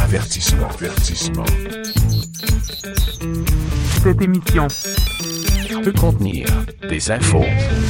Cette émission peut contenir des infos.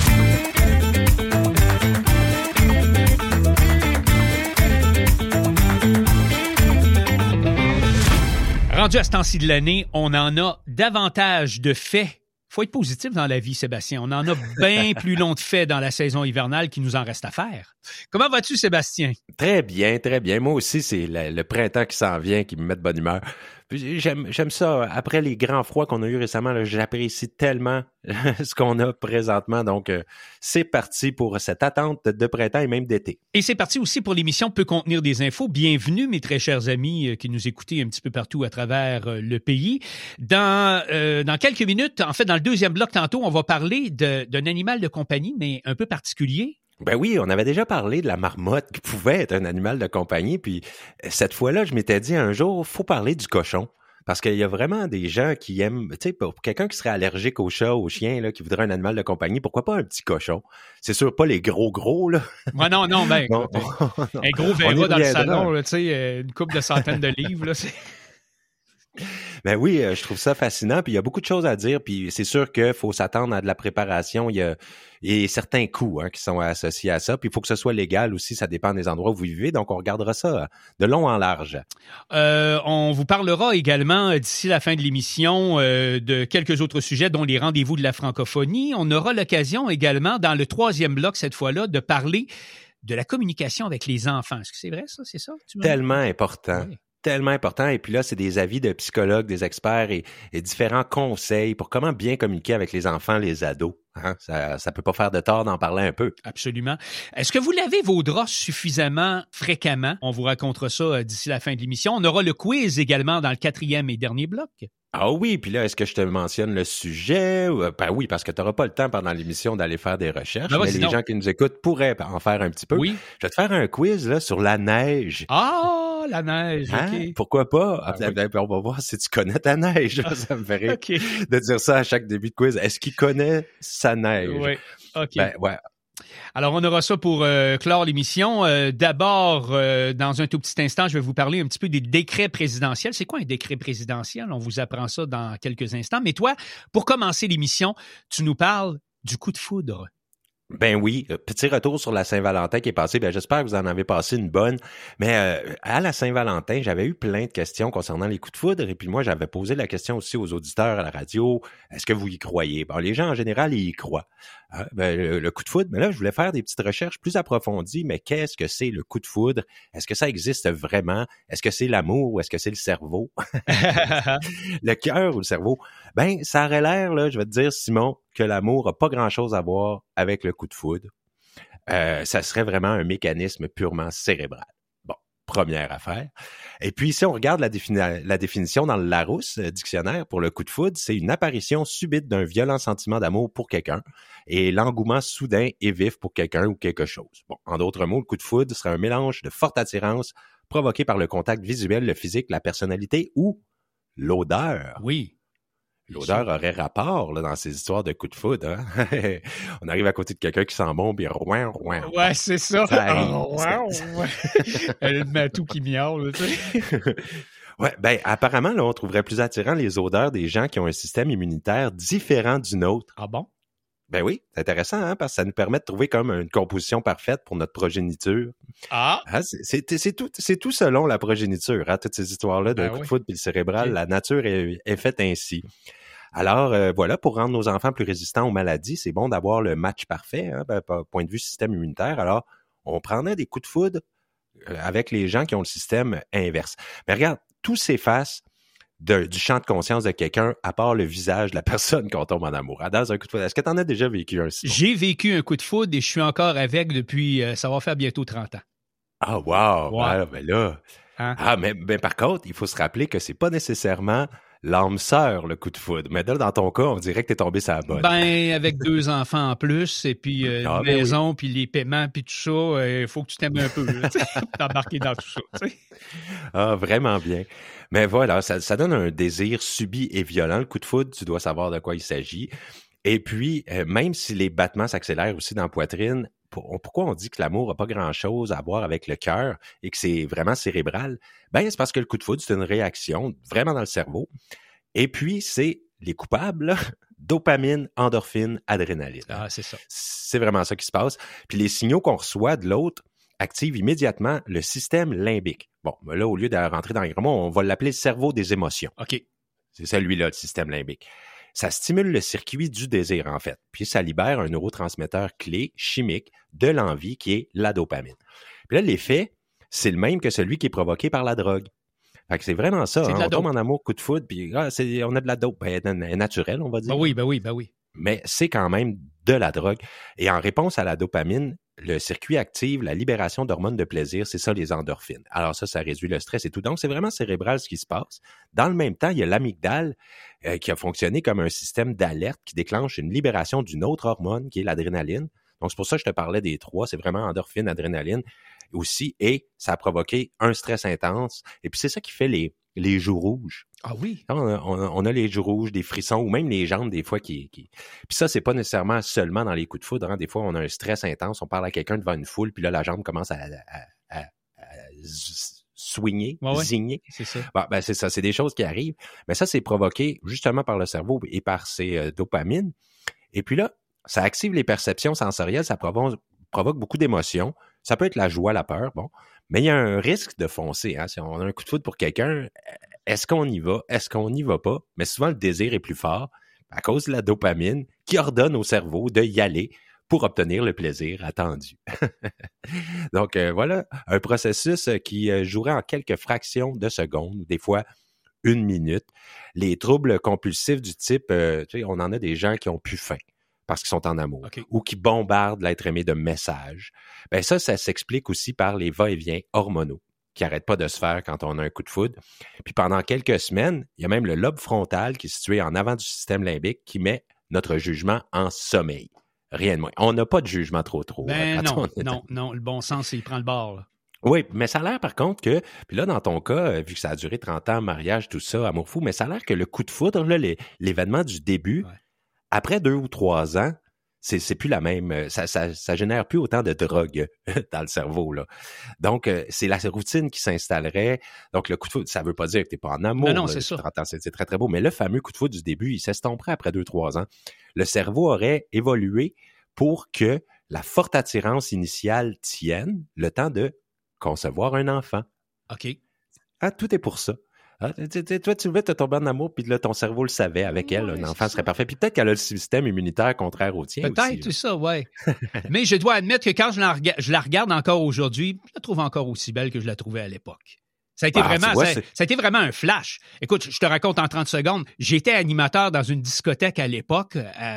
Rendu à ce temps-ci de l'année, on en a davantage de faits. Faut être positif dans la vie, Sébastien. On en a bien plus long de faits dans la saison hivernale qu'il nous en reste à faire. Comment vas-tu, Sébastien? Très bien, très bien. Moi aussi, c'est le printemps qui s'en vient qui me met de bonne humeur. Puis j'aime ça. Après les grands froids qu'on a eu récemment, là, j'apprécie tellement ce qu'on a présentement. Donc, c'est parti pour cette attente de printemps et même d'été. Et c'est parti aussi pour l'émission Peut contenir des infos. Bienvenue, mes très chers amis qui nous écoutez un petit peu partout à travers le pays. Dans quelques minutes, en fait, dans le deuxième bloc tantôt, on va parler d'un animal de compagnie, mais un peu particulier. Ben oui, on avait déjà parlé de la marmotte qui pouvait être un animal de compagnie, puis cette fois-là, je m'étais dit un jour, faut parler du cochon, parce qu'il y a vraiment des gens qui aiment, tu sais, pour quelqu'un qui serait allergique aux chats, aux chiens, là, qui voudrait un animal de compagnie, pourquoi pas un petit cochon? C'est sûr, pas les gros, là. Ouais, non, ben, écoute, un gros verra dans le salon, là, tu sais, une couple de centaines de livres, là, c'est... Ben oui, je trouve ça fascinant, puis il y a beaucoup de choses à dire, puis c'est sûr qu'il faut s'attendre à de la préparation, il y a certains coûts qui sont associés à ça, puis il faut que ce soit légal aussi, ça dépend des endroits où vous vivez, donc on regardera ça de long en large. On vous parlera également d'ici la fin de l'émission de quelques autres sujets, dont les rendez-vous de la francophonie. On aura l'occasion également, dans le troisième bloc cette fois-là, de parler de la communication avec les enfants. Est-ce que c'est vrai, ça? C'est ça? Tellement important. Oui. Tellement important. Et puis là, c'est des avis de psychologues, des experts et différents conseils pour comment bien communiquer avec les enfants, les ados. Hein? Ça peut pas faire de tort d'en parler un peu. Absolument. Est-ce que vous lavez vos draps suffisamment fréquemment? On vous racontera ça d'ici la fin de l'émission. On aura le quiz également dans le quatrième et dernier bloc. Ah oui, puis là, est-ce que je te mentionne le sujet? Ben oui, parce que tu n'auras pas le temps pendant l'émission d'aller faire des recherches, mais les gens qui nous écoutent pourraient en faire un petit peu. Oui. Je vais te faire un quiz là sur la neige. Ah, la neige, hein? OK. Pourquoi pas? Oui. On va voir si tu connais ta neige. Ça me ferait okay. de dire ça à chaque début de quiz. Est-ce qu'il connaît sa neige? Oui, OK. Ben, ouais. Alors, on aura ça pour clore l'émission. D'abord, dans un tout petit instant, je vais vous parler un petit peu des décrets présidentiels. C'est quoi un décret présidentiel? On vous apprend ça dans quelques instants. Mais toi, pour commencer l'émission, tu nous parles du coup de foudre. Ben oui, petit retour sur la Saint-Valentin qui est passée. Ben j'espère que vous en avez passé une bonne. Mais à la Saint-Valentin, j'avais eu plein de questions concernant les coups de foudre. Et puis moi, j'avais posé la question aussi aux auditeurs à la radio. Est-ce que vous y croyez? Bon, les gens en général, ils y croient. Le coup de foudre, mais là, je voulais faire des petites recherches plus approfondies. Mais qu'est-ce que c'est le coup de foudre? Est-ce que ça existe vraiment? Est-ce que c'est l'amour ou est-ce que c'est le cerveau? Le cœur ou le cerveau? Ben, ça aurait l'air, là, je vais te dire, Simon, que l'amour n'a pas grand-chose à voir avec le coup de foudre. Ça serait vraiment un mécanisme purement cérébral. Bon, première affaire. Et puis, si on regarde la définition dans le Larousse dictionnaire pour le coup de foudre, c'est une apparition subite d'un violent sentiment d'amour pour quelqu'un et l'engouement soudain et vif pour quelqu'un ou quelque chose. Bon, en d'autres mots, le coup de foudre serait un mélange de forte attirance provoqué par le contact visuel, le physique, la personnalité ou l'odeur. Oui. L'odeur aurait rapport là, dans ces histoires de coups de foudre. Hein? On arrive à côté de quelqu'un qui sent bon, puis roin. Ouais, c'est ça. Ouais. Le matou qui miaule, tu sais. Ouais, ben apparemment, là, on trouverait plus attirant les odeurs des gens qui ont un système immunitaire différent du nôtre. Ah bon? Ben oui, c'est intéressant, hein, parce que ça nous permet de trouver comme une composition parfaite pour notre progéniture. Ah! Hein, c'est tout selon la progéniture, hein, toutes ces histoires-là de coup de foudre puis le cérébral, okay. La nature est faite ainsi. Alors, voilà, pour rendre nos enfants plus résistants aux maladies, c'est bon d'avoir le match parfait, hein, point de vue système immunitaire. Alors, on prendrait des coups de foudre avec les gens qui ont le système inverse. Mais regarde, tout s'efface du champ de conscience de quelqu'un, à part le visage de la personne qu'on tombe en amour. Dans un coup de foudre, est-ce que tu en as déjà vécu un? Simon? J'ai vécu un coup de foudre et je suis encore avec depuis, ça va faire bientôt 30 ans. Ah, wow! Ouais. Ben là... Hein? Ah, mais par contre, il faut se rappeler que c'est pas nécessairement l'âme sœur, le coup de foudre. Mais là, dans ton cas, on dirait que t'es tombé sur la bonne. Ben, avec 2 enfants en plus, et puis une maison, puis les paiements, puis tout ça, il faut que tu t'aimes un peu, t'embarquer dans tout ça, tu sais. Ah, vraiment bien. Mais voilà, ça donne un désir subit et violent. Le coup de foudre, tu dois savoir de quoi il s'agit. Et puis, même si les battements s'accélèrent aussi dans la poitrine, pourquoi on dit que l'amour n'a pas grand-chose à voir avec le cœur et que c'est vraiment cérébral? Ben, c'est parce que le coup de foudre, c'est une réaction vraiment dans le cerveau. Et puis, c'est les coupables, là, dopamine, endorphine, adrénaline. Ah, c'est ça. C'est vraiment ça qui se passe. Puis les signaux qu'on reçoit de l'autre activent immédiatement le système limbique. Bon, là, au lieu de rentrer dans les grands mots, on va l'appeler le cerveau des émotions. OK. C'est celui-là, le système limbique. Ça stimule le circuit du désir, en fait. Puis ça libère un neurotransmetteur clé chimique de l'envie qui est la dopamine. Puis là, l'effet, c'est le même que celui qui est provoqué par la drogue. Fait que c'est vraiment ça. C'est hein, de la on tombe dope. en amour, coup de foudre, puis on a de la dope. Ben, elle est naturelle, on va dire. Ben oui. Mais c'est quand même de la drogue. Et en réponse à la dopamine, le circuit active la libération d'hormones de plaisir, c'est ça les endorphines. Alors ça réduit le stress et tout. Donc, c'est vraiment cérébral ce qui se passe. Dans le même temps, il y a l'amygdale qui a fonctionné comme un système d'alerte qui déclenche une libération d'une autre hormone qui est l'adrénaline. Donc, c'est pour ça que je te parlais des trois. C'est vraiment endorphine, adrénaline aussi. Et ça a provoqué un stress intense. Et puis, c'est ça qui fait les joues rouges. Ah oui? On a les joues rouges, des frissons ou même les jambes des fois qui... Puis ça, c'est pas nécessairement seulement dans les coups de foudre. Hein. Des fois, on a un stress intense, on parle à quelqu'un devant une foule, puis là, la jambe commence à swinguer, zigner. C'est ça. Ben, c'est ça, c'est des choses qui arrivent. Mais ça, c'est provoqué justement par le cerveau et par ces dopamines. Et puis là, ça active les perceptions sensorielles, ça provoque beaucoup d'émotions. Ça peut être la joie, la peur, bon. Mais il y a un risque de foncer. Hein. Si on a un coup de foudre pour quelqu'un, est-ce qu'on y va? Est-ce qu'on n'y va pas? Mais souvent, le désir est plus fort à cause de la dopamine qui ordonne au cerveau de y aller pour obtenir le plaisir attendu. Donc, voilà un processus qui jouerait en quelques fractions de secondes, des fois 1 minute. Les troubles compulsifs du type, on en a des gens qui ont plus faim parce qu'ils sont en amour, okay, ou qui bombardent l'être aimé de messages. Ben ça s'explique aussi par les va-et-vient hormonaux qui n'arrêtent pas de se faire quand on a un coup de foudre. Puis pendant quelques semaines, il y a même le lobe frontal qui est situé en avant du système limbique qui met notre jugement en sommeil. Rien de moins. On n'a pas de jugement trop. Ben non, le bon sens, il prend le bord, là. Oui, mais ça a l'air par contre que, puis là dans ton cas, vu que ça a duré 30 ans, mariage, tout ça, amour fou, mais ça a l'air que le coup de foudre, là, l'événement du début, après 2 ou 3 ans, c'est plus la même, ça génère plus autant de drogue dans le cerveau, là. Donc, c'est la routine qui s'installerait. Donc, le coup de foudre, ça veut pas dire que t'es pas en amour. Non, c'est ça. 30 ans, c'est très, très beau. Mais le fameux coup de foudre du début, il s'estomperait après 2-3 ans. Le cerveau aurait évolué pour que la forte attirance initiale tienne le temps de concevoir un enfant. OK. Ah, tout est pour ça. Ah, toi, tu veux te tomber en amour, puis là, ton cerveau le savait. Avec elle, un enfant serait parfait. Puis peut-être qu'elle a le système immunitaire contraire au tien peut-être, aussi. c'est ça, ouais. Mais je dois admettre que quand je la regarde encore aujourd'hui, je la trouve encore aussi belle que je la trouvais à l'époque. Ça a été vraiment un flash. Écoute, je te raconte en 30 secondes. J'étais animateur dans une discothèque à l'époque,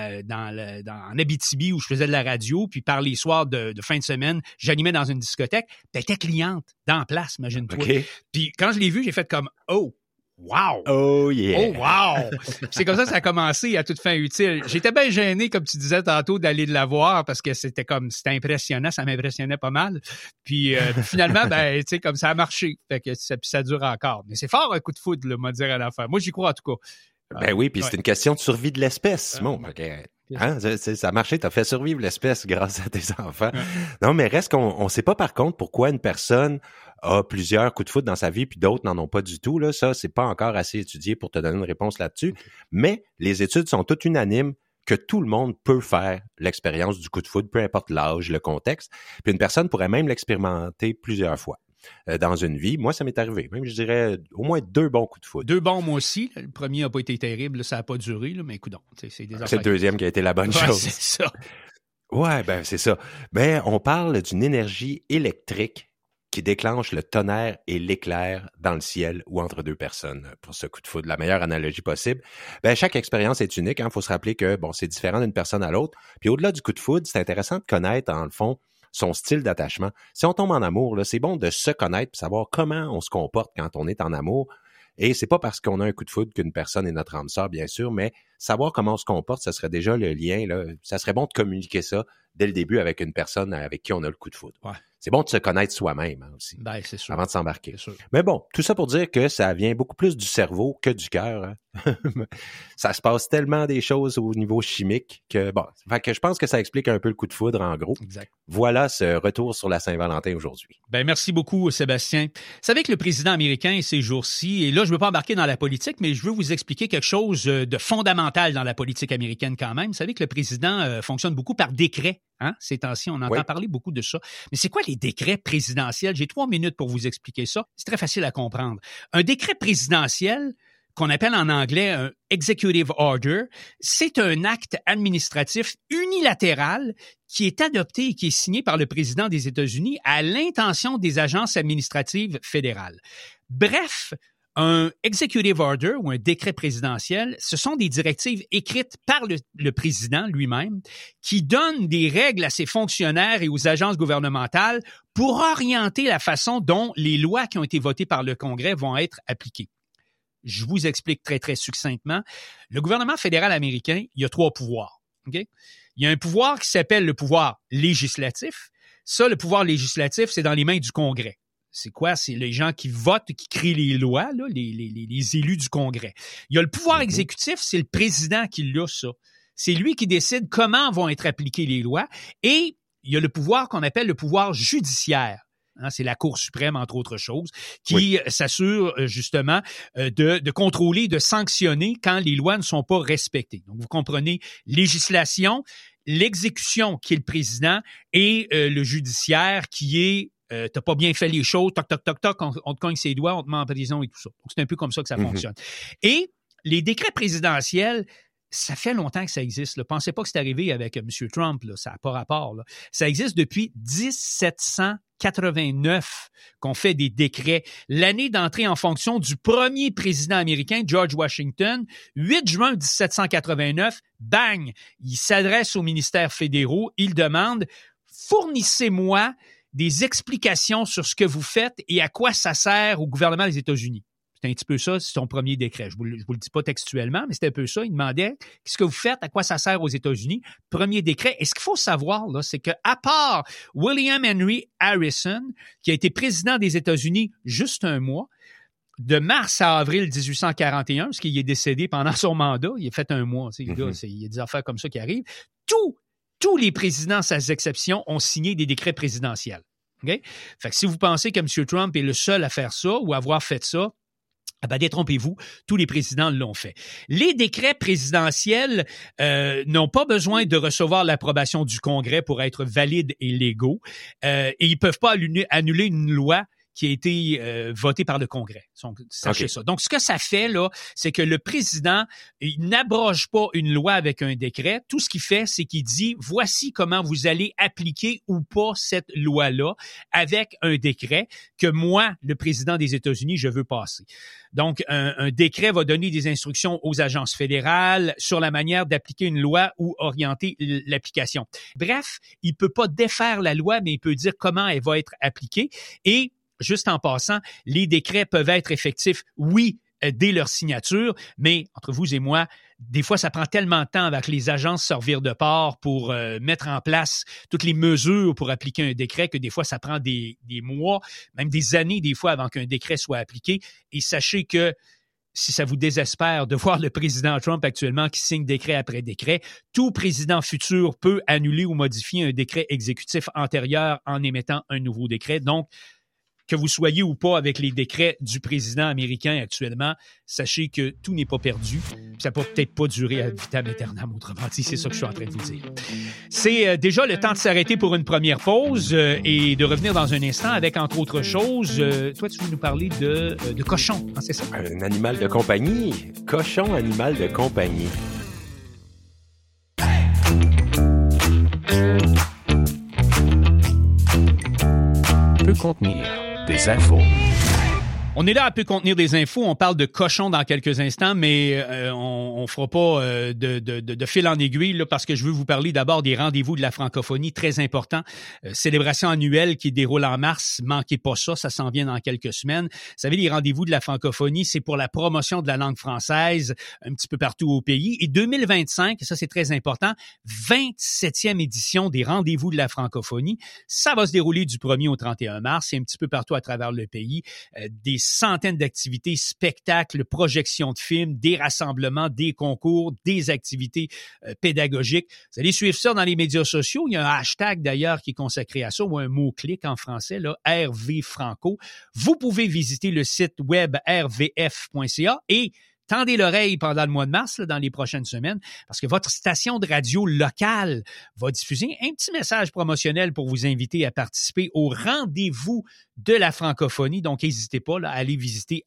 en Abitibi, où je faisais de la radio, puis par les soirs de fin de semaine, j'animais dans une discothèque. T'étais cliente, dans la place, imagine-toi. Okay. Puis quand je l'ai vue, j'ai fait comme « Oh! » Wow! Oh yeah! Oh wow! C'est comme ça que ça a commencé à toute fin utile. J'étais bien gêné, comme tu disais tantôt, d'aller de la voir parce que c'était impressionnant, ça m'impressionnait pas mal. Puis finalement, ben, tu sais, comme ça a marché. Fait que ça dure encore. Mais c'est fort un coup de foudre, là, moi, dire à l'affaire. Moi, j'y crois en tout cas. Ben oui, puis c'est une question de survie de l'espèce, Simon. Hein, ça a marché, t'as fait survivre l'espèce grâce à tes enfants. Non, mais reste qu'on sait pas par contre pourquoi une personne a plusieurs coups de foudre dans sa vie puis d'autres n'en ont pas du tout. Là, ça, c'est pas encore assez étudié pour te donner une réponse là-dessus. Mais les études sont toutes unanimes que tout le monde peut faire l'expérience du coup de foudre, peu importe l'âge, le contexte. Puis une personne pourrait même l'expérimenter plusieurs fois dans une vie. Moi, ça m'est arrivé. Même, je dirais, au moins 2 bons coups de foudre. 2 bons, moi aussi. Le premier n'a pas été terrible. Là, ça n'a pas duré, là, mais écoute donc. C'est le deuxième qui a été la bonne chose. C'est ça. Ouais, ben c'est ça. Ben, on parle d'une énergie électrique qui déclenche le tonnerre et l'éclair dans le ciel ou entre 2 personnes pour ce coup de foudre. La meilleure analogie possible. Ben, chaque expérience est unique. Faut se rappeler que, bon, c'est différent d'une personne à l'autre. Puis au-delà du coup de foudre, c'est intéressant de connaître, en le fond, son style d'attachement. Si on tombe en amour, là, c'est bon de se connaître et savoir comment on se comporte quand on est en amour. Et c'est pas parce qu'on a un coup de foudre qu'une personne est notre âme sœur, bien sûr, mais savoir comment on se comporte, ça serait déjà le lien, là. Ça serait bon de communiquer ça dès le début avec une personne avec qui on a le coup de foudre. Ouais. C'est bon de se connaître soi-même aussi. Ben, c'est sûr. Avant de s'embarquer. C'est sûr. Mais bon, tout ça pour dire que ça vient beaucoup plus du cerveau que du cœur. Hein. Ça se passe tellement des choses au niveau chimique que, bon, fait que je pense que ça explique un peu le coup de foudre, en gros. Exact. Voilà ce retour sur la Saint-Valentin aujourd'hui. Ben, merci beaucoup, Sébastien. Vous savez que le président américain, ces jours-ci, et là, je ne veux pas embarquer dans la politique, mais je veux vous expliquer quelque chose de fondamental dans la politique américaine quand même. Vous savez que le président fonctionne beaucoup par décret. Hein? Ces temps-ci, on entend parler beaucoup de ça. Mais c'est quoi les décrets présidentiels? J'ai 3 minutes pour vous expliquer ça. C'est très facile à comprendre. Un décret présidentiel, qu'on appelle en anglais un executive order, c'est un acte administratif unilatéral qui est adopté et qui est signé par le président des États-Unis à l'intention des agences administratives fédérales. Bref, un executive order ou un décret présidentiel, ce sont des directives écrites par le président lui-même qui donnent des règles à ses fonctionnaires et aux agences gouvernementales pour orienter la façon dont les lois qui ont été votées par le Congrès vont être appliquées. Je vous explique très, très succinctement. Le gouvernement fédéral américain, il y a 3 pouvoirs. Okay? Il y a un pouvoir qui s'appelle le pouvoir législatif. Ça, le pouvoir législatif, c'est dans les mains du Congrès. C'est quoi? C'est les gens qui votent, qui créent les lois, là, les élus du Congrès. Il y a le pouvoir exécutif, c'est le président qui l'a, ça. C'est lui qui décide comment vont être appliquées les lois. Et il y a le pouvoir qu'on appelle le pouvoir judiciaire. Hein, c'est la Cour suprême, entre autres choses, qui s'assure justement de contrôler, de sanctionner quand les lois ne sont pas respectées. Donc, vous comprenez, législation, l'exécution qui est le président et le judiciaire qui est t'as pas bien fait les choses, toc, toc, toc, toc, on te cogne ses doigts, on te met en prison et tout ça. Donc, c'est un peu comme ça que ça fonctionne. Et les décrets présidentiels, ça fait longtemps que ça existe. Là. Pensez pas que c'est arrivé avec M. Trump, là. Ça n'a pas rapport. Là. Ça existe depuis 1789 qu'on fait des décrets. L'année d'entrée en fonction du premier président américain, George Washington, 8 juin 1789, bang, il s'adresse aux ministères fédéraux, il demande « Fournissez-moi des explications sur ce que vous faites et à quoi ça sert au gouvernement des États-Unis. » C'est un petit peu ça, c'est son premier décret. Je vous le dis pas textuellement, mais c'était un peu ça. Il demandait qu'est-ce que vous faites, à quoi ça sert aux États-Unis. Premier décret. Et ce qu'il faut savoir, là, c'est que à part William Henry Harrison, qui a été président des États-Unis juste un mois, de mars à avril 1841, parce qu'il est décédé pendant son mandat, il a fait un mois. Il y a des affaires comme ça qui arrivent. Tous les présidents, sans exception, ont signé des décrets présidentiels. Okay? Fait que si vous pensez que M. Trump est le seul à faire ça ou à avoir fait ça, détrompez-vous, tous les présidents l'ont fait. Les décrets présidentiels n'ont pas besoin de recevoir l'approbation du Congrès pour être valides et légaux. Et ils peuvent pas annuler une loi qui a été votée par le Congrès. Sachez ça. Donc, ce que ça fait, là, c'est que le président, il n'abroge pas une loi avec un décret. Tout ce qu'il fait, c'est qu'il dit, voici comment vous allez appliquer ou pas cette loi-là avec un décret que moi, le président des États-Unis, je veux passer. Donc, un décret va donner des instructions aux agences fédérales sur la manière d'appliquer une loi ou orienter l'application. Bref, il peut pas défaire la loi, mais il peut dire comment elle va être appliquée. Et juste en passant, les décrets peuvent être effectifs, oui, dès leur signature, mais entre vous et moi, des fois, ça prend tellement de temps avec les agences servir de part pour mettre en place toutes les mesures pour appliquer un décret que des fois, ça prend des mois, même des années des fois avant qu'un décret soit appliqué. Et sachez que si ça vous désespère de voir le président Trump actuellement qui signe décret après décret, tout président futur peut annuler ou modifier un décret exécutif antérieur en émettant un nouveau décret. Donc, que vous soyez ou pas avec les décrets du président américain actuellement, sachez que tout n'est pas perdu. Ça peut peut-être pas durer ad vitam aeternam, autrement dit, c'est ça que je suis en train de vous dire. C'est déjà le temps de s'arrêter pour une première pause et de revenir dans un instant avec, entre autres choses, toi, tu veux nous parler de cochon, hein, c'est ça? Un animal de compagnie. Cochon, animal de compagnie. Peut contenir des infos. On est là à peu contenir des infos. On parle de cochon dans quelques instants, mais on fera pas de fil en aiguille là, parce que je veux vous parler d'abord des rendez-vous de la francophonie, très important. Célébration annuelle qui déroule en mars. Manquez pas ça, ça s'en vient dans quelques semaines. Vous savez, les rendez-vous de la francophonie, c'est pour la promotion de la langue française un petit peu partout au pays. Et 2025, et ça c'est très important, 27e édition des rendez-vous de la francophonie. Ça va se dérouler du 1er au 31 mars. C'est un petit peu partout à travers le pays. Des centaines d'activités, spectacles, projections de films, des rassemblements, des concours, des activités pédagogiques. Vous allez suivre ça dans les médias sociaux. Il y a un hashtag d'ailleurs qui est consacré à ça, ou un mot-clic en français, là, RV Franco. Vous pouvez visiter le site web rvf.ca et tendez l'oreille pendant le mois de mars, là, dans les prochaines semaines, parce que votre station de radio locale va diffuser un petit message promotionnel pour vous inviter à participer au rendez-vous de la francophonie. Donc, n'hésitez pas là, à aller visiter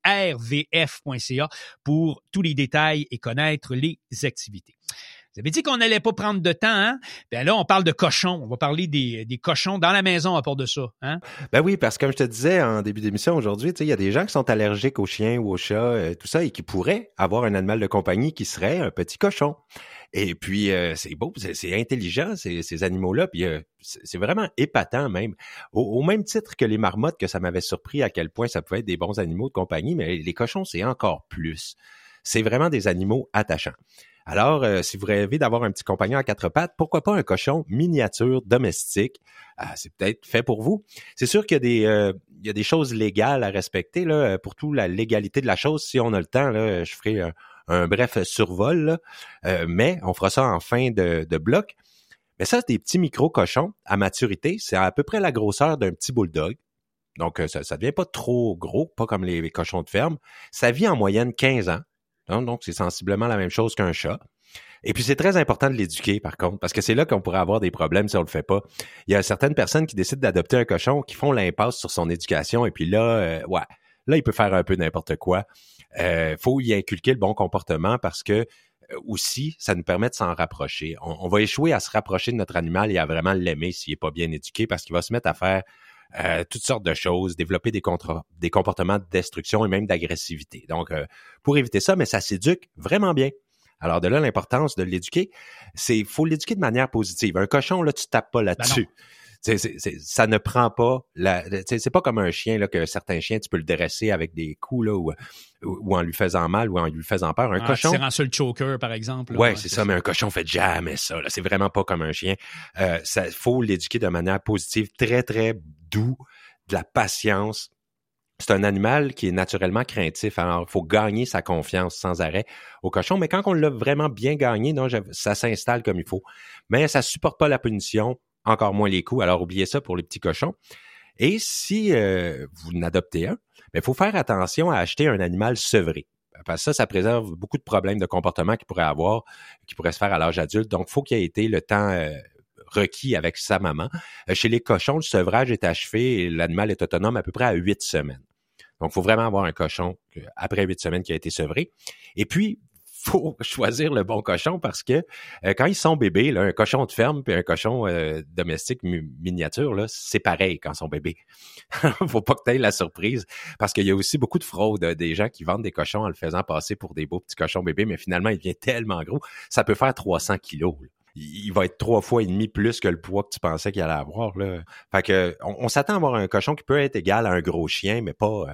rvf.ca pour tous les détails et connaître les activités. Vous avez dit qu'on n'allait pas prendre de temps, hein? Ben là, on parle de cochons. On va parler des cochons dans la maison à part de ça, hein? Ben oui, parce que comme je te disais en début d'émission aujourd'hui, tu sais, il y a des gens qui sont allergiques aux chiens ou aux chats, tout ça, et qui pourraient avoir un animal de compagnie qui serait un petit cochon. Et puis, c'est beau, c'est intelligent, ces animaux-là, puis c'est vraiment épatant même. Au même titre que les marmottes, que ça m'avait surpris à quel point ça pouvait être des bons animaux de compagnie, mais les cochons, c'est encore plus. C'est vraiment des animaux attachants. Alors, si vous rêvez d'avoir un petit compagnon à quatre pattes, pourquoi pas un cochon miniature domestique? C'est peut-être fait pour vous. C'est sûr qu'il y a des choses légales à respecter là, pour toute la légalité de la chose. Si on a le temps, là, je ferai un bref survol, là, mais on fera ça en fin de bloc. Mais ça, c'est des petits micro-cochons à maturité. C'est à peu près la grosseur d'un petit bulldog. Donc, ça devient pas trop gros, pas comme les cochons de ferme. Ça vit en moyenne 15 ans. Donc, c'est sensiblement la même chose qu'un chat. Et puis, c'est très important de l'éduquer, par contre, parce que c'est là qu'on pourrait avoir des problèmes si on le fait pas. Il y a certaines personnes qui décident d'adopter un cochon, qui font l'impasse sur son éducation, et puis là, là, il peut faire un peu n'importe quoi. Faut y inculquer le bon comportement parce que aussi, ça nous permet de s'en rapprocher. On va échouer à se rapprocher de notre animal et à vraiment l'aimer s'il est pas bien éduqué, parce qu'il va se mettre à faire toutes sortes de choses, développer des comportements de destruction et même d'agressivité. Donc, pour éviter ça, mais ça s'éduque vraiment bien. Alors de là, l'importance de l'éduquer, faut l'éduquer de manière positive. Un cochon, là, tu tapes pas là-dessus. Ça ne prend pas c'est pas comme un chien, là, que certains chiens, tu peux le dresser avec des coups, là, ou en lui faisant mal, ou en lui faisant peur. Un cochon. C'est sur le choker, par exemple. Là, ouais, c'est ça, mais un cochon fait jamais ça, là. C'est vraiment pas comme un chien. Faut l'éduquer de manière positive, très, très doux, de la patience. C'est un animal qui est naturellement craintif. Alors, il faut gagner sa confiance sans arrêt au cochon. Mais quand on l'a vraiment bien gagné, non, ça s'installe comme il faut. Mais ça supporte pas la punition, encore moins les coups. Alors, oubliez ça pour les petits cochons. Et si vous n'adoptez un, il faut faire attention à acheter un animal sevré. Parce que ça préserve beaucoup de problèmes de comportement qu'il pourrait avoir, qui pourraient se faire à l'âge adulte. Donc, il faut qu'il y ait été le temps requis avec sa maman. Chez les cochons, le sevrage est achevé et l'animal est autonome à peu près à 8 semaines. Donc, il faut vraiment avoir un cochon après 8 semaines qui a été sevré. Et puis, faut choisir le bon cochon parce que quand ils sont bébés, là, un cochon de ferme puis un cochon domestique miniature, là, c'est pareil quand ils sont bébés. Faut pas que tu aies la surprise parce qu'il y a aussi beaucoup de fraude, des gens qui vendent des cochons en le faisant passer pour des beaux petits cochons bébés, mais finalement, il devient tellement gros, ça peut faire 300 kilos. Là. Il va être 3 fois et demi plus que le poids que tu pensais qu'il allait avoir. Là. Fait que on s'attend à avoir un cochon qui peut être égal à un gros chien, mais pas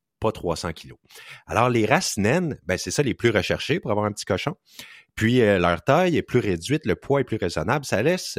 300 kilos. Alors, les races naines, c'est ça les plus recherchées pour avoir un petit cochon. Puis, leur taille est plus réduite, le poids est plus raisonnable. Ça laisse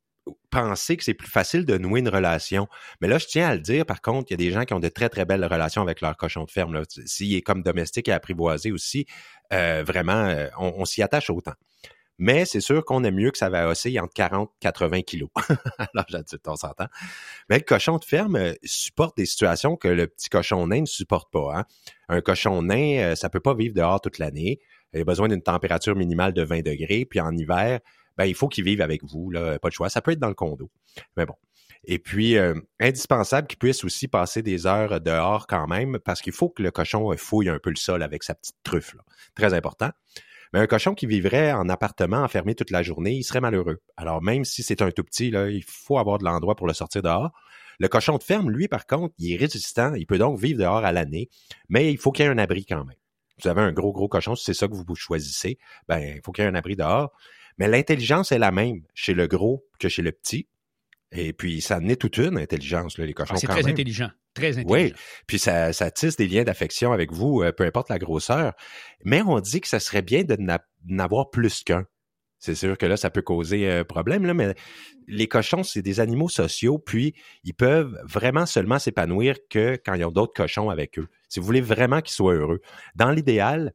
penser que c'est plus facile de nouer une relation. Mais là, je tiens à le dire, par contre, il y a des gens qui ont de très, très belles relations avec leur cochon de ferme. Là. S'il est comme domestique et apprivoisé aussi, vraiment, on s'y attache autant. Mais c'est sûr qu'on aime mieux que ça va osciller entre 40 et 80 kilos. Alors, j'adulte, on s'entend. Mais le cochon de ferme supporte des situations que le petit cochon nain ne supporte pas. Hein? Un cochon nain, ça peut pas vivre dehors toute l'année. Il a besoin d'une température minimale de 20 degrés. Puis en hiver, il faut qu'il vive avec vous. Là, pas de choix. Ça peut être dans le condo. Mais bon. Et puis, indispensable qu'il puisse aussi passer des heures dehors quand même parce qu'il faut que le cochon fouille un peu le sol avec sa petite truffe. Là. Très important. Mais un cochon qui vivrait en appartement enfermé toute la journée, il serait malheureux. Alors, même si c'est un tout petit, là, il faut avoir de l'endroit pour le sortir dehors. Le cochon de ferme, lui, par contre, il est résistant. Il peut donc vivre dehors à l'année, mais il faut qu'il y ait un abri quand même. Vous avez un gros cochon, si c'est ça que vous choisissez, il faut qu'il y ait un abri dehors. Mais l'intelligence est la même chez le gros que chez le petit. Et puis, ça en est toute une intelligence, là, les cochons c'est quand très même. intelligent. Très intelligent. Oui, puis ça tisse des liens d'affection avec vous, peu importe la grosseur. Mais on dit que ça serait bien de n'avoir plus qu'un. c'est sûr que là, ça peut causer un problème, là, mais les cochons, c'est des animaux sociaux, puis ils peuvent vraiment seulement s'épanouir que quand ils ont d'autres cochons avec eux. Si vous voulez vraiment qu'ils soient heureux. Dans l'idéal,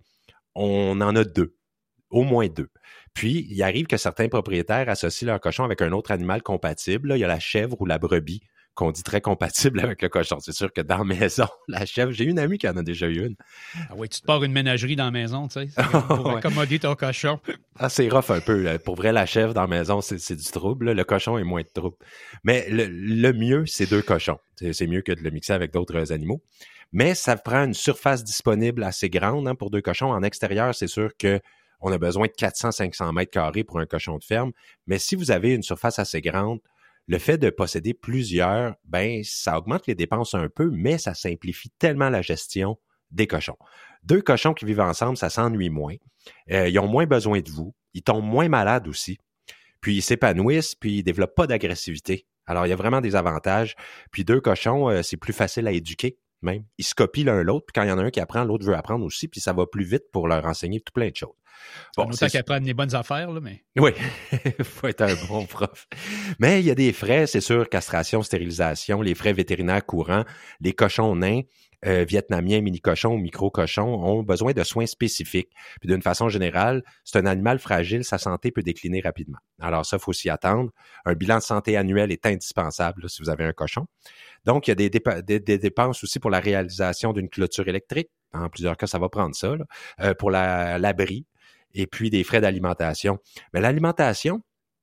on en a 2, au moins 2. Puis, il arrive que certains propriétaires associent leur cochon avec un autre animal compatible. Là, il y a la chèvre ou la brebis qu'on dit très compatible avec le cochon. C'est sûr que dans la maison, la chèvre, j'ai une amie qui en a déjà eu une. Ah oui, tu te pars une ménagerie dans la maison, tu sais, pour accommoder ton cochon. Ah, c'est rough un peu. Là. Pour vrai, la chèvre dans la maison, c'est du trouble. Là. Le cochon est moins de trouble. Mais le mieux, c'est 2 cochons. C'est mieux que de le mixer avec d'autres animaux. Mais ça prend une surface disponible assez grande pour 2 cochons. En extérieur, c'est sûr que on a besoin de 400-500 mètres carrés pour un cochon de ferme. Mais si vous avez une surface assez grande, le fait de posséder plusieurs, ben ça augmente les dépenses un peu, mais ça simplifie tellement la gestion des cochons. 2 cochons qui vivent ensemble, ça s'ennuie moins. Ils ont moins besoin de vous. Ils tombent moins malades aussi. Puis ils s'épanouissent, puis ils développent pas d'agressivité. Alors, il y a vraiment des avantages. Puis 2 cochons, c'est plus facile à éduquer même. Ils se copient l'un l'autre, puis quand il y en a un qui apprend, l'autre veut apprendre aussi, puis ça va plus vite pour leur enseigner tout plein de choses. Bon, autant qu'ils apprennent les bonnes affaires, là, mais... Oui, il faut être un bon prof. Mais il y a des frais, c'est sûr, castration, stérilisation, les frais vétérinaires courants, les cochons nains, vietnamiens, mini-cochons ou micro-cochons ont besoin de soins spécifiques. Puis d'une façon générale, c'est un animal fragile, sa santé peut décliner rapidement. Alors ça, il faut s'y attendre. Un bilan de santé annuel est indispensable là, si vous avez un cochon. Donc, il y a des dépenses aussi pour la réalisation d'une clôture électrique. En plusieurs cas, ça va prendre ça. Là. Pour l'abri. Et puis des frais d'alimentation. Mais l'alimentation,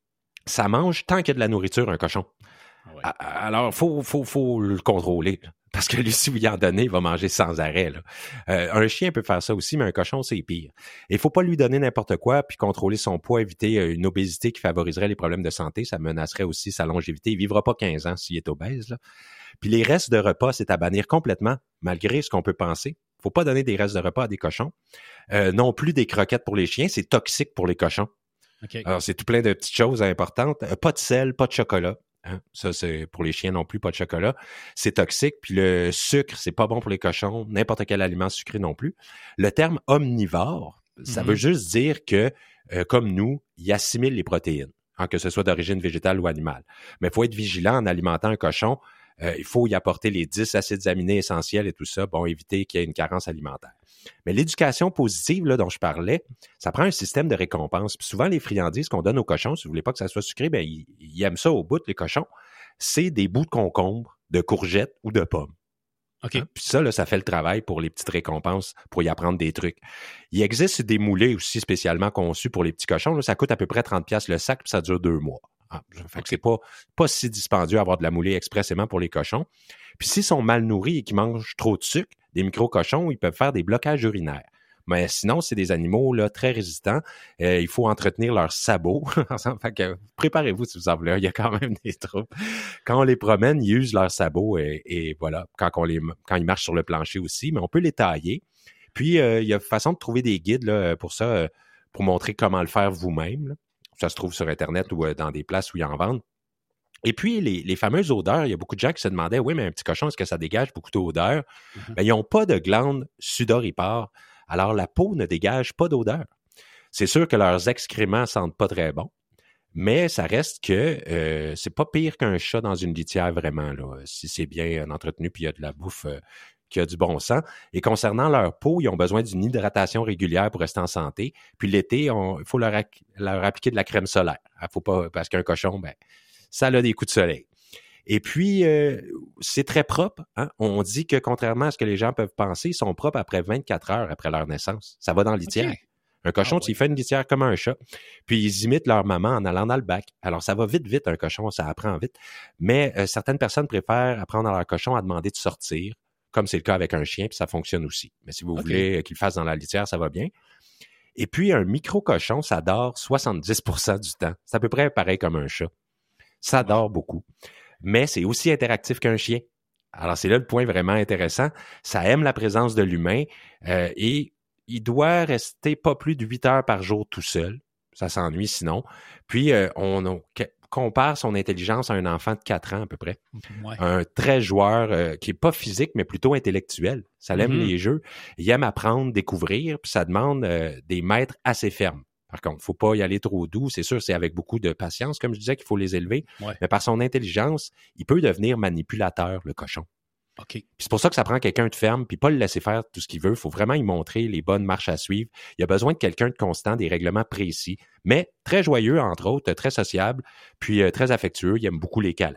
ça mange tant qu'il y a de la nourriture, un cochon. Ouais. Alors, faut le contrôler. Là. Parce que lui, si vous y en donnez, il va manger sans arrêt. Là. Un chien peut faire ça aussi, mais un cochon, c'est pire. Il faut pas lui donner n'importe quoi, puis contrôler son poids, éviter une obésité qui favoriserait les problèmes de santé. Ça menacerait aussi sa longévité. Il vivra pas 15 ans s'il est obèse. Là. Puis les restes de repas, c'est à bannir complètement, malgré ce qu'on peut penser. Faut pas donner des restes de repas à des cochons. Non plus des croquettes pour les chiens, c'est toxique pour les cochons. Okay. Alors, c'est tout plein de petites choses importantes. Pas de sel, pas de chocolat. Hein? Ça, c'est pour les chiens non plus, pas de chocolat. C'est toxique. Puis le sucre, c'est pas bon pour les cochons. N'importe quel aliment sucré non plus. Le terme omnivore, ça veut juste dire que, comme nous, il assimile les protéines, hein, que ce soit d'origine végétale ou animale. Mais il faut être vigilant en alimentant un cochon. Il faut y apporter les 10 acides aminés essentiels et tout ça, bon, éviter qu'il y ait une carence alimentaire. Mais l'éducation positive là, dont je parlais, ça prend un système de récompense. Puis souvent, les friandises qu'on donne aux cochons, si vous voulez pas que ça soit sucré, ben ils aiment ça au bout, les cochons. C'est des bouts de concombre, de courgettes ou de pommes. Okay. Hein? Puis ça, là, ça fait le travail pour les petites récompenses, pour y apprendre des trucs. Il existe des moulets aussi spécialement conçus pour les petits cochons. Là, ça coûte à peu près 30$ le sac, puis ça dure 2 mois. Fait que c'est pas si dispendieux d'avoir de la moulée expressément pour les cochons. Puis s'ils sont mal nourris et qu'ils mangent trop de sucre, des micro-cochons, ils peuvent faire des blocages urinaires. Mais sinon, c'est des animaux là très résistants. Il faut entretenir leurs sabots. Fait que préparez-vous si vous en voulez. Il y a quand même des troubles. Quand on les promène, ils usent leurs sabots et voilà. Quand ils marchent sur le plancher aussi, mais on peut les tailler. Puis il y a façon de trouver des guides là, pour ça, pour montrer comment le faire vous-même. Là. Ça se trouve sur Internet ou dans des places où ils en vendent. Et puis, les fameuses odeurs, il y a beaucoup de gens qui se demandaient, oui, mais un petit cochon, est-ce que ça dégage beaucoup d'odeur? Mm-hmm. Bien, ils n'ont pas de glande sudoripare. Alors, la peau ne dégage pas d'odeur. C'est sûr que leurs excréments sentent pas très bon, mais ça reste que c'est pas pire qu'un chat dans une litière vraiment, là, si c'est bien entretenu puis il y a de la bouffe qui a du bon sens. Et concernant leur peau, ils ont besoin d'une hydratation régulière pour rester en santé. Puis l'été, il faut leur appliquer de la crème solaire. Il faut pas, parce qu'un cochon, ben, ça a des coups de soleil. Et puis, c'est très propre. Hein? On dit que contrairement à ce que les gens peuvent penser, ils sont propres après 24 heures après leur naissance. Ça va dans la litière. Okay. Un cochon, il fait une litière comme un chat. Puis, ils imitent leur maman en allant dans le bac. Alors, ça va vite, un cochon, ça apprend vite. Mais certaines personnes préfèrent apprendre à leur cochon à demander de sortir, comme c'est le cas avec un chien, puis ça fonctionne aussi. Mais si vous voulez qu'il le fasse dans la litière, ça va bien. Et puis, un micro-cochon, ça dort 70% du temps. C'est à peu près pareil comme un chat. Ça dort beaucoup. Mais c'est aussi interactif qu'un chien. Alors, c'est là le point vraiment intéressant. Ça aime la présence de l'humain et il doit rester pas plus de 8 heures par jour tout seul. Ça s'ennuie sinon. Puis, on compare son intelligence à un enfant de 4 ans à peu près. Ouais. Un très joueur qui est pas physique, mais plutôt intellectuel. Ça aime les jeux. Il aime apprendre, découvrir, puis ça demande des maîtres assez fermes. Par contre, faut pas y aller trop doux. C'est sûr, c'est avec beaucoup de patience, comme je disais, qu'il faut les élever. Ouais. Mais par son intelligence, il peut devenir manipulateur, le cochon. OK. Puis c'est pour ça que ça prend quelqu'un de ferme, puis pas le laisser faire tout ce qu'il veut. Il faut vraiment y montrer les bonnes marches à suivre. Il y a besoin de quelqu'un de constant, des règlements précis, mais très joyeux, entre autres, très sociable, puis très affectueux. Il aime beaucoup les câlins.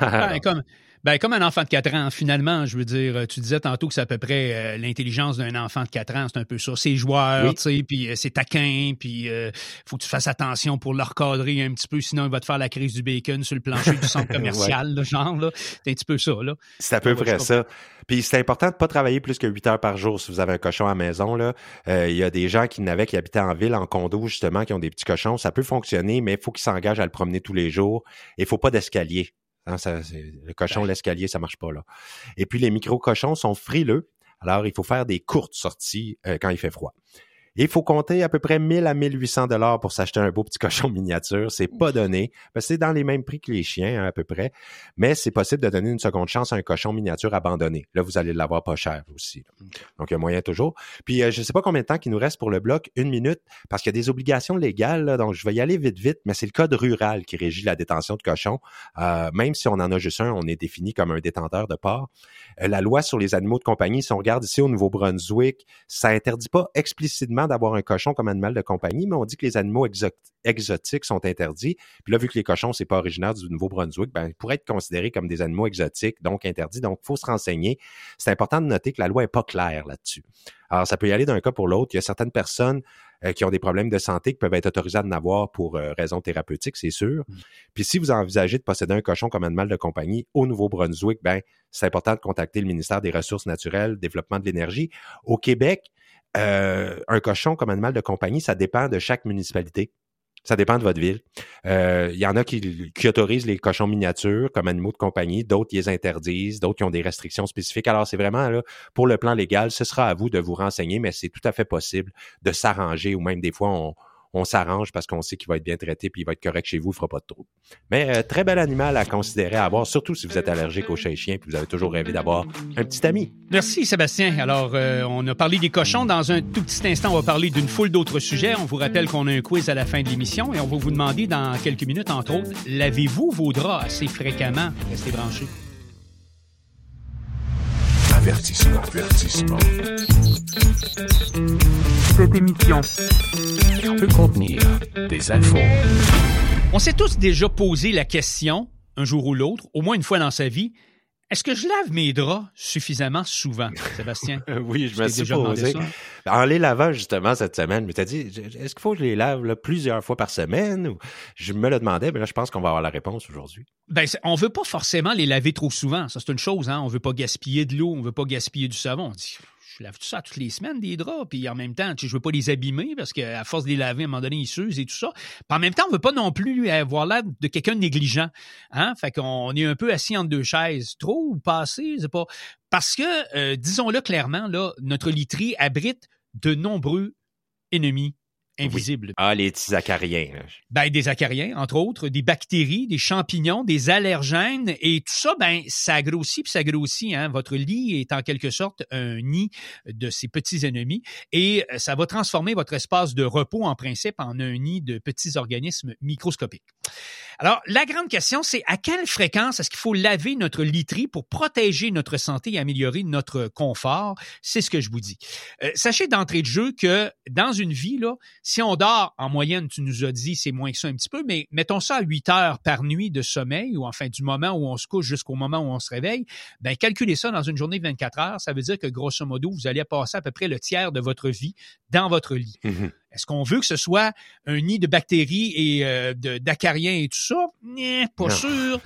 Comme un enfant de 4 ans, finalement, je veux dire, tu disais tantôt que c'est à peu près l'intelligence d'un enfant de 4 ans, c'est un peu ça. C'est joueur, tu sais, puis c'est taquin, puis faut que tu fasses attention pour le recadrer un petit peu, sinon il va te faire la crise du bacon sur le plancher du centre commercial, là, genre, là. C'est un petit peu ça, là. C'est à peu près ça. Puis c'est important de pas travailler plus que 8 heures par jour si vous avez un cochon à la maison, là. Il y a des gens qui habitaient en ville, en condo, justement, qui ont des petits cochons. Ça peut fonctionner, mais il faut qu'ils s'engagent à le promener tous les jours. Et il faut pas d'escalier. Hein, le cochon, l'escalier, ça marche pas là. Et puis, les micro-cochons sont frileux. Alors, il faut faire des courtes sorties quand il fait froid. Et il faut compter à peu près 1000 à 1800 $ pour s'acheter un beau petit cochon miniature. C'est pas donné. Parce que c'est dans les mêmes prix que les chiens, hein, à peu près. Mais c'est possible de donner une seconde chance à un cochon miniature abandonné. Là, vous allez l'avoir pas cher aussi. Là. Donc, il y a moyen toujours. Puis, je sais pas combien de temps qu'il nous reste pour le bloc. 1 minute. Parce qu'il y a des obligations légales. Là, donc, je vais y aller vite. Mais c'est le code rural qui régit la détention de cochons. Même si on en a juste un, on est défini comme un détenteur de porc. La loi sur les animaux de compagnie, si on regarde ici au Nouveau-Brunswick, ça interdit pas explicitement d'avoir un cochon comme animal de compagnie, mais on dit que les animaux exotiques sont interdits. Puis là, vu que les cochons, c'est pas originaire du Nouveau-Brunswick, ben, ils pourraient être considérés comme des animaux exotiques, donc interdits. Donc, il faut se renseigner. C'est important de noter que la loi est pas claire là-dessus. Alors, ça peut y aller d'un cas pour l'autre. Il y a certaines personnes qui ont des problèmes de santé qui peuvent être autorisées à en avoir pour raisons thérapeutiques, c'est sûr. Puis si vous envisagez de posséder un cochon comme animal de compagnie au Nouveau-Brunswick, ben c'est important de contacter le ministère des Ressources naturelles, Développement de l'énergie. Au Québec, un cochon comme animal de compagnie, ça dépend de chaque municipalité. Ça dépend de votre ville. Il y en a qui autorisent les cochons miniatures comme animaux de compagnie, d'autres ils les interdisent, d'autres qui ont des restrictions spécifiques. Alors, c'est vraiment là, pour le plan légal, ce sera à vous de vous renseigner, mais c'est tout à fait possible de s'arranger ou même des fois, on s'arrange parce qu'on sait qu'il va être bien traité puis il va être correct chez vous, il fera pas de trouble. Mais très bel animal à considérer à avoir, surtout si vous êtes allergique aux chats et chiens puis vous avez toujours rêvé d'avoir un petit ami. Merci Sébastien. Alors, on a parlé des cochons. Dans un tout petit instant, on va parler d'une foule d'autres sujets. On vous rappelle qu'on a un quiz à la fin de l'émission et on va vous demander dans quelques minutes, entre autres, lavez-vous vos draps assez fréquemment? Restez branchés. Avertissement. Cette émission Peut contenir des infos. On s'est tous déjà posé la question, un jour ou l'autre, au moins une fois dans sa vie, est-ce que je lave mes draps suffisamment souvent, Sébastien? Oui, je me suis posé. En les lavant justement cette semaine, je m'étais dit, est-ce qu'il faut que je les lave là, plusieurs fois par semaine? Je me le demandais, mais là, je pense qu'on va avoir la réponse aujourd'hui. Ben, on veut pas forcément les laver trop souvent. Ça, c'est une chose, hein. On veut pas gaspiller de l'eau, on veut pas gaspiller du savon. On dit, je lave tout ça toutes les semaines, des draps, puis en même temps, je veux pas les abîmer parce qu'à force de les laver, à un moment donné, ils s'usent et tout ça. Puis en même temps, on veut pas non plus avoir l'air de quelqu'un de négligent, hein. Fait qu'on est un peu assis entre deux chaises. Trop ou pas assez, c'est pas... Parce que, disons-le clairement, là, notre literie abrite de nombreux ennemis invisibles. Oui. Ah, les petits acariens. Ben, des acariens, entre autres, des bactéries, des champignons, des allergènes, et tout ça, ben, ça grossit puis ça grossit, hein. Votre lit est en quelque sorte un nid de ces petits ennemis et ça va transformer votre espace de repos, en principe, en un nid de petits organismes microscopiques. Alors, la grande question, c'est à quelle fréquence est-ce qu'il faut laver notre literie pour protéger notre santé et améliorer notre confort? C'est ce que je vous dis. Sachez d'entrée de jeu que dans une vie, là, si on dort, en moyenne, tu nous as dit, c'est moins que ça un petit peu, mais mettons ça à 8 heures par nuit de sommeil, ou enfin du moment où on se couche jusqu'au moment où on se réveille, ben calculez ça dans une journée de 24 heures, ça veut dire que grosso modo, vous allez passer à peu près le tiers de votre vie dans votre lit. Mm-hmm. Est-ce qu'on veut que ce soit un nid de bactéries et d'acariens et tout ça? Pas sûr.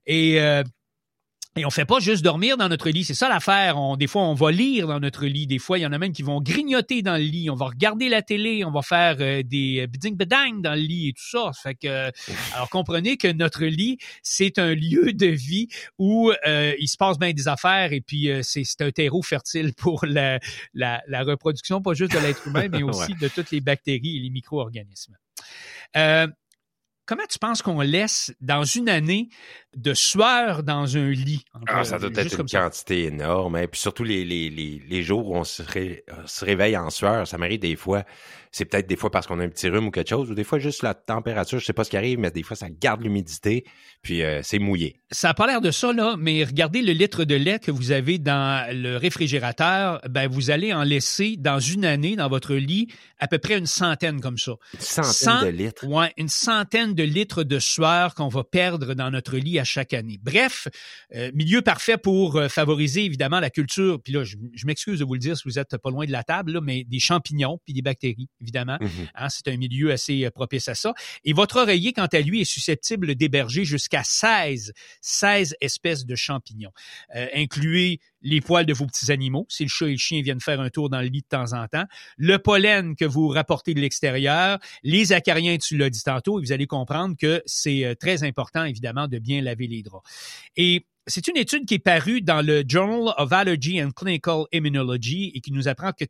Et on fait pas juste dormir dans notre lit, c'est ça l'affaire. Des fois, on va lire dans notre lit. Des fois, il y en a même qui vont grignoter dans le lit. On va regarder la télé, on va faire des biding-bedang dans le lit et tout ça. Fait que, alors comprenez que notre lit, c'est un lieu de vie où il se passe bien des affaires et puis c'est un terreau fertile pour la reproduction, pas juste de l'être humain, mais aussi de toutes les bactéries et les micro-organismes. comment tu penses qu'on laisse dans une année de sueur dans un lit? Ça doit être une quantité énorme. Et puis surtout les jours où on se réveille en sueur, ça m'arrive des fois. C'est peut-être des fois parce qu'on a un petit rhume ou quelque chose, ou des fois juste la température, je sais pas ce qui arrive, mais des fois ça garde l'humidité, puis c'est mouillé. Ça a pas l'air de ça, là, mais regardez le litre de lait que vous avez dans le réfrigérateur, ben vous allez en laisser dans une année, dans votre lit, à peu près une centaine comme ça. Une centaine de litres? Oui, une centaine de litres de sueur qu'on va perdre dans notre lit à chaque année. Bref, milieu parfait pour favoriser évidemment la culture, puis là, je m'excuse de vous le dire si vous êtes pas loin de la table, là, mais des champignons puis des bactéries, évidemment. Mm-hmm. Hein, c'est un milieu assez propice à ça. Et votre oreiller, quant à lui, est susceptible d'héberger jusqu'à 16 espèces de champignons. Incluez les poils de vos petits animaux, si le chat et le chien viennent faire un tour dans le lit de temps en temps, le pollen que vous rapportez de l'extérieur, les acariens, tu l'as dit tantôt, et vous allez comprendre que c'est très important, évidemment, de bien laver les draps. Et c'est une étude qui est parue dans le Journal of Allergy and Clinical Immunology et qui nous apprend que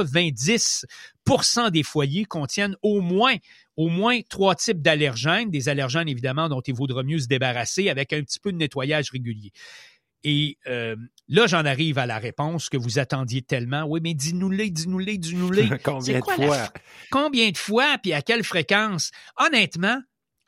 90% des foyers contiennent au moins 3 types d'allergènes, des allergènes évidemment dont il vaudra mieux se débarrasser avec un petit peu de nettoyage régulier. Et là, j'en arrive à la réponse que vous attendiez tellement. Oui, mais dis-nous-les. Combien de fois? Combien de fois, puis à quelle fréquence? Honnêtement,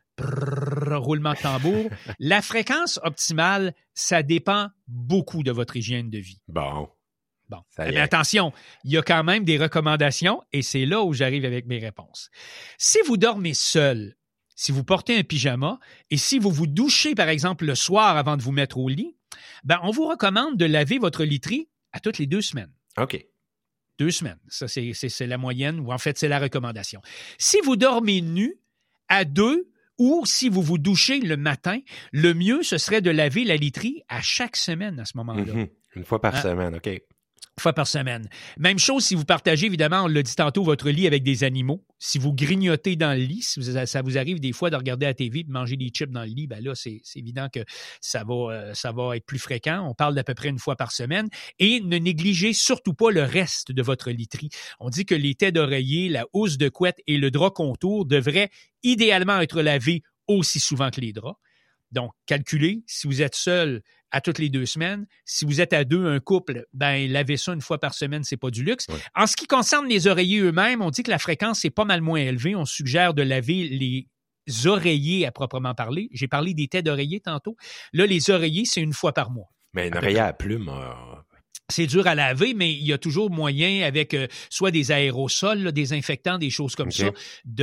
roulement de tambour, la fréquence optimale, ça dépend beaucoup de votre hygiène de vie. Bon. Mais attention, il y a quand même des recommandations et c'est là où j'arrive avec mes réponses. Si vous dormez seul, si vous portez un pyjama et si vous vous douchez, par exemple, le soir avant de vous mettre au lit, ben, on vous recommande de laver votre literie à toutes les 2 semaines. OK. 2 semaines. Ça, c'est la moyenne ou en fait, c'est la recommandation. Si vous dormez nu à 2 ou si vous vous douchez le matin, le mieux, ce serait de laver la literie à chaque semaine à ce moment-là. Mm-hmm. Une fois par semaine, OK. Fois par semaine. Même chose si vous partagez, évidemment, on l'a dit tantôt, votre lit avec des animaux. Si vous grignotez dans le lit, si ça vous arrive des fois de regarder la TV et de manger des chips dans le lit, ben là, c'est évident que ça va être plus fréquent. On parle d'à peu près une fois par semaine. Et ne négligez surtout pas le reste de votre literie. On dit que les têtes d'oreiller, la housse de couette et le drap contour devraient idéalement être lavés aussi souvent que les draps. Donc, calculez, si vous êtes seul à toutes les 2 semaines, si vous êtes à 2, un couple, ben lavez ça une fois par semaine, c'est pas du luxe. Ouais. En ce qui concerne les oreillers eux-mêmes, on dit que la fréquence est pas mal moins élevée. On suggère de laver les oreillers à proprement parler. J'ai parlé des têtes d'oreiller tantôt. Là, les oreillers, c'est une fois par mois. Mais un oreiller à plume... C'est dur à laver, mais il y a toujours moyen avec soit des aérosols, là, des infectants, des choses comme ça,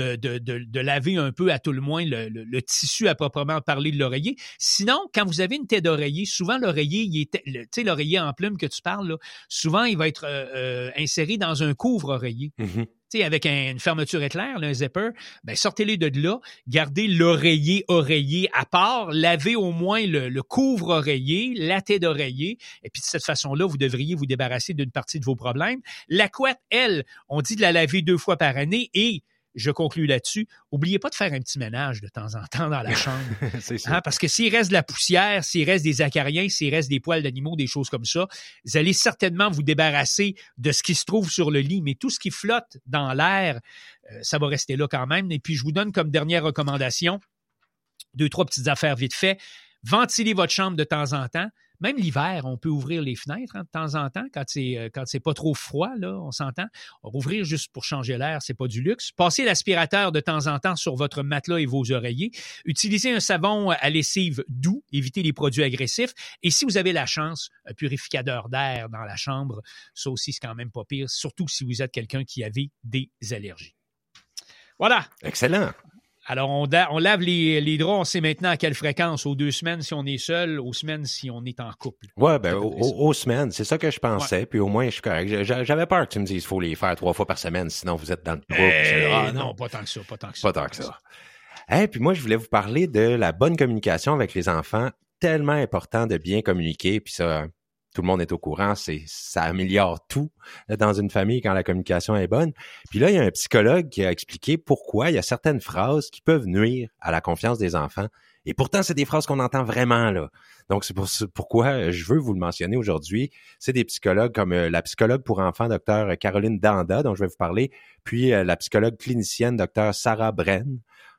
de laver un peu à tout le moins le tissu à proprement parler de l'oreiller. Sinon, quand vous avez une tête d'oreiller, souvent l'oreiller, tu sais, l'oreiller en plume que tu parles, là, souvent il va être inséré dans un couvre-oreiller. Mm-hmm. Avec une fermeture éclair, là, un zipper, ben sortez-les de là, gardez l'oreiller à part, lavez au moins le couvre-oreiller, la tête d'oreiller, et puis de cette façon-là, vous devriez vous débarrasser d'une partie de vos problèmes. La couette, elle, on dit de la laver 2 fois par année et je conclus là-dessus. Oubliez pas de faire un petit ménage de temps en temps dans la chambre. C'est ça. Parce que s'il reste de la poussière, s'il reste des acariens, s'il reste des poils d'animaux, des choses comme ça, vous allez certainement vous débarrasser de ce qui se trouve sur le lit. Mais tout ce qui flotte dans l'air, ça va rester là quand même. Et puis, je vous donne comme dernière recommandation 2-3 petites affaires vite fait. Ventilez votre chambre de temps en temps. Même l'hiver, on peut ouvrir les fenêtres de temps en temps quand c'est pas trop froid, là, on s'entend. Rouvrir juste pour changer l'air, c'est pas du luxe. Passez l'aspirateur de temps en temps sur votre matelas et vos oreillers. Utilisez un savon à lessive doux, évitez les produits agressifs. Et si vous avez la chance, un purificateur d'air dans la chambre, ça aussi, c'est quand même pas pire, surtout si vous êtes quelqu'un qui avait des allergies. Voilà. Excellent. Alors, on lave les draps, on sait maintenant à quelle fréquence, aux 2 semaines si on est seul, aux semaines si on est en couple. Ouais, ben aux semaines, c'est ça que je pensais, ouais. Puis au moins je suis correct. J'avais peur que tu me dises qu'il faut les faire 3 fois par semaine, sinon vous êtes dans le groupe. Non, pas tant que ça. Pas tant que ça. Puis moi, je voulais vous parler de la bonne communication avec les enfants. Tellement important de bien communiquer, puis ça... Tout le monde est au courant, ça améliore tout dans une famille quand la communication est bonne. Puis là, il y a un psychologue qui a expliqué pourquoi il y a certaines phrases qui peuvent nuire à la confiance des enfants. Et pourtant, c'est des phrases qu'on entend vraiment là. Donc, c'est pourquoi je veux vous le mentionner aujourd'hui. C'est des psychologues comme la psychologue pour enfants, Dr. Caroline Danda, dont je vais vous parler, puis la psychologue clinicienne, Dr. Sarah Bren.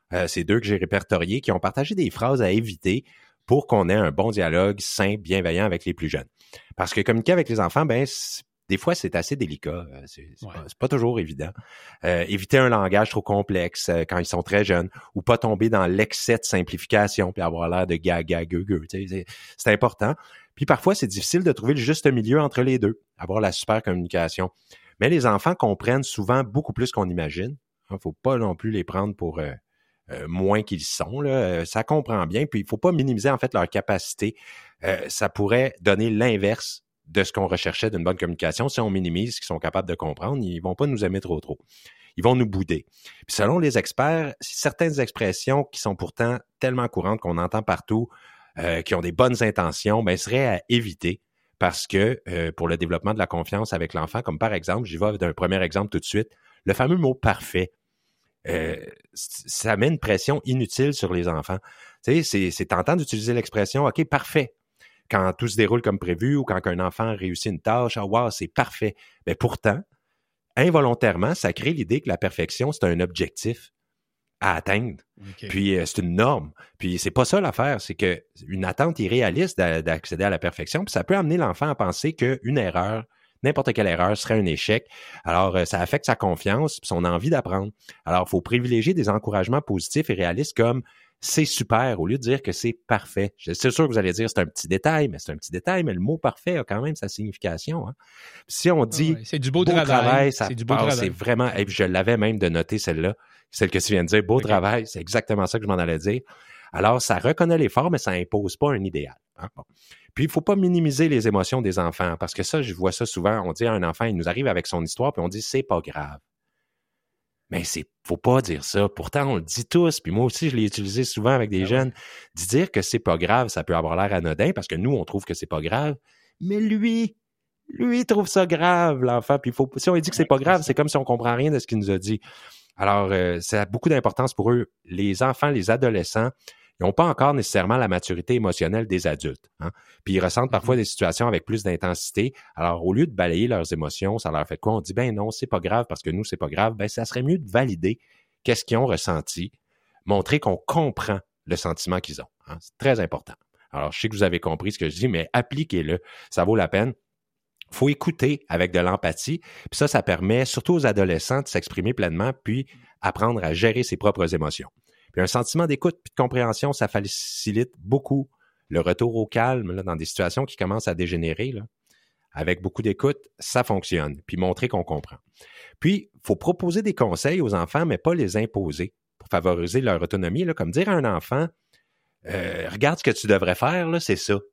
c'est 2 que j'ai répertoriés, qui ont partagé des phrases à éviter pour qu'on ait un bon dialogue sain, bienveillant avec les plus jeunes. Parce que communiquer avec les enfants, des fois, c'est assez délicat. C'est pas toujours évident. Éviter un langage trop complexe quand ils sont très jeunes ou pas tomber dans l'excès de simplification puis avoir l'air de gaga gueux. C'est important. Puis parfois, c'est difficile de trouver le juste milieu entre les deux, avoir la super communication. Mais les enfants comprennent souvent beaucoup plus qu'on imagine. Il faut pas non plus les prendre pour moins qu'ils sont. Là. Ça comprend bien. Puis il faut pas minimiser en fait leur capacité. Ça pourrait donner l'inverse de ce qu'on recherchait d'une bonne communication. Si on minimise ce qu'ils sont capables de comprendre, ils vont pas nous aimer trop. Ils vont nous bouder. Puis selon les experts, certaines expressions qui sont pourtant tellement courantes qu'on entend partout, qui ont des bonnes intentions, seraient à éviter parce que pour le développement de la confiance avec l'enfant, comme par exemple, j'y vais d'un premier exemple tout de suite, le fameux mot « parfait ». Ça met une pression inutile sur les enfants. Tu sais, c'est tentant d'utiliser l'expression « OK, parfait ». Quand tout se déroule comme prévu ou quand un enfant réussit une tâche, « Ah, wow, c'est parfait ». Mais pourtant, involontairement, ça crée l'idée que la perfection, c'est un objectif à atteindre. Okay. Puis c'est une norme. Puis c'est pas ça l'affaire, c'est que une attente irréaliste d'accéder à la perfection, puis ça peut amener l'enfant à penser qu'une erreur, n'importe quelle erreur serait un échec. Alors, ça affecte sa confiance puis son envie d'apprendre. Alors, il faut privilégier des encouragements positifs et réalistes comme « c'est super » au lieu de dire que c'est parfait. C'est sûr que vous allez dire c'est un petit détail, mais le mot parfait a quand même sa signification. Hein. Si on dit c'est du beau travail, ça passe, c'est vraiment... Et je l'avais même de noter celle-là, celle que tu viens de dire, beau travail, c'est exactement ça que je m'en allais dire. Alors, ça reconnaît l'effort, mais ça impose pas un idéal. Hein? Bon. Puis, il faut pas minimiser les émotions des enfants, parce que ça, je vois ça souvent. On dit à un enfant, il nous arrive avec son histoire, puis on dit, c'est pas grave. Mais faut pas dire ça. Pourtant, on le dit tous, puis moi aussi, je l'ai utilisé souvent avec des jeunes. Dire que c'est pas grave, ça peut avoir l'air anodin, parce que nous, on trouve que c'est pas grave. Mais lui, il trouve ça grave, l'enfant. Puis si on lui dit que c'est pas grave, c'est comme si on comprend rien de ce qu'il nous a dit. Alors, ça a beaucoup d'importance pour eux. Les enfants, les adolescents, ils n'ont pas encore nécessairement la maturité émotionnelle des adultes. Hein? Puis ils ressentent parfois des situations avec plus d'intensité. Alors, au lieu de balayer leurs émotions, ça leur fait quoi? On dit, non, c'est pas grave parce que nous, c'est pas grave. Ça serait mieux de valider qu'est-ce qu'ils ont ressenti, montrer qu'on comprend le sentiment qu'ils ont. Hein? C'est très important. Alors, je sais que vous avez compris ce que je dis, mais appliquez-le. Ça vaut la peine. Faut écouter avec de l'empathie. Puis ça permet surtout aux adolescents de s'exprimer pleinement puis apprendre à gérer ses propres émotions. Puis un sentiment d'écoute puis de compréhension, ça facilite beaucoup le retour au calme là, dans des situations qui commencent à dégénérer. Là. Avec beaucoup d'écoute, ça fonctionne. Puis montrer qu'on comprend. Puis, il faut proposer des conseils aux enfants, mais pas les imposer pour favoriser leur autonomie. Là, comme dire à un enfant, regarde ce que tu devrais faire, là, c'est ça.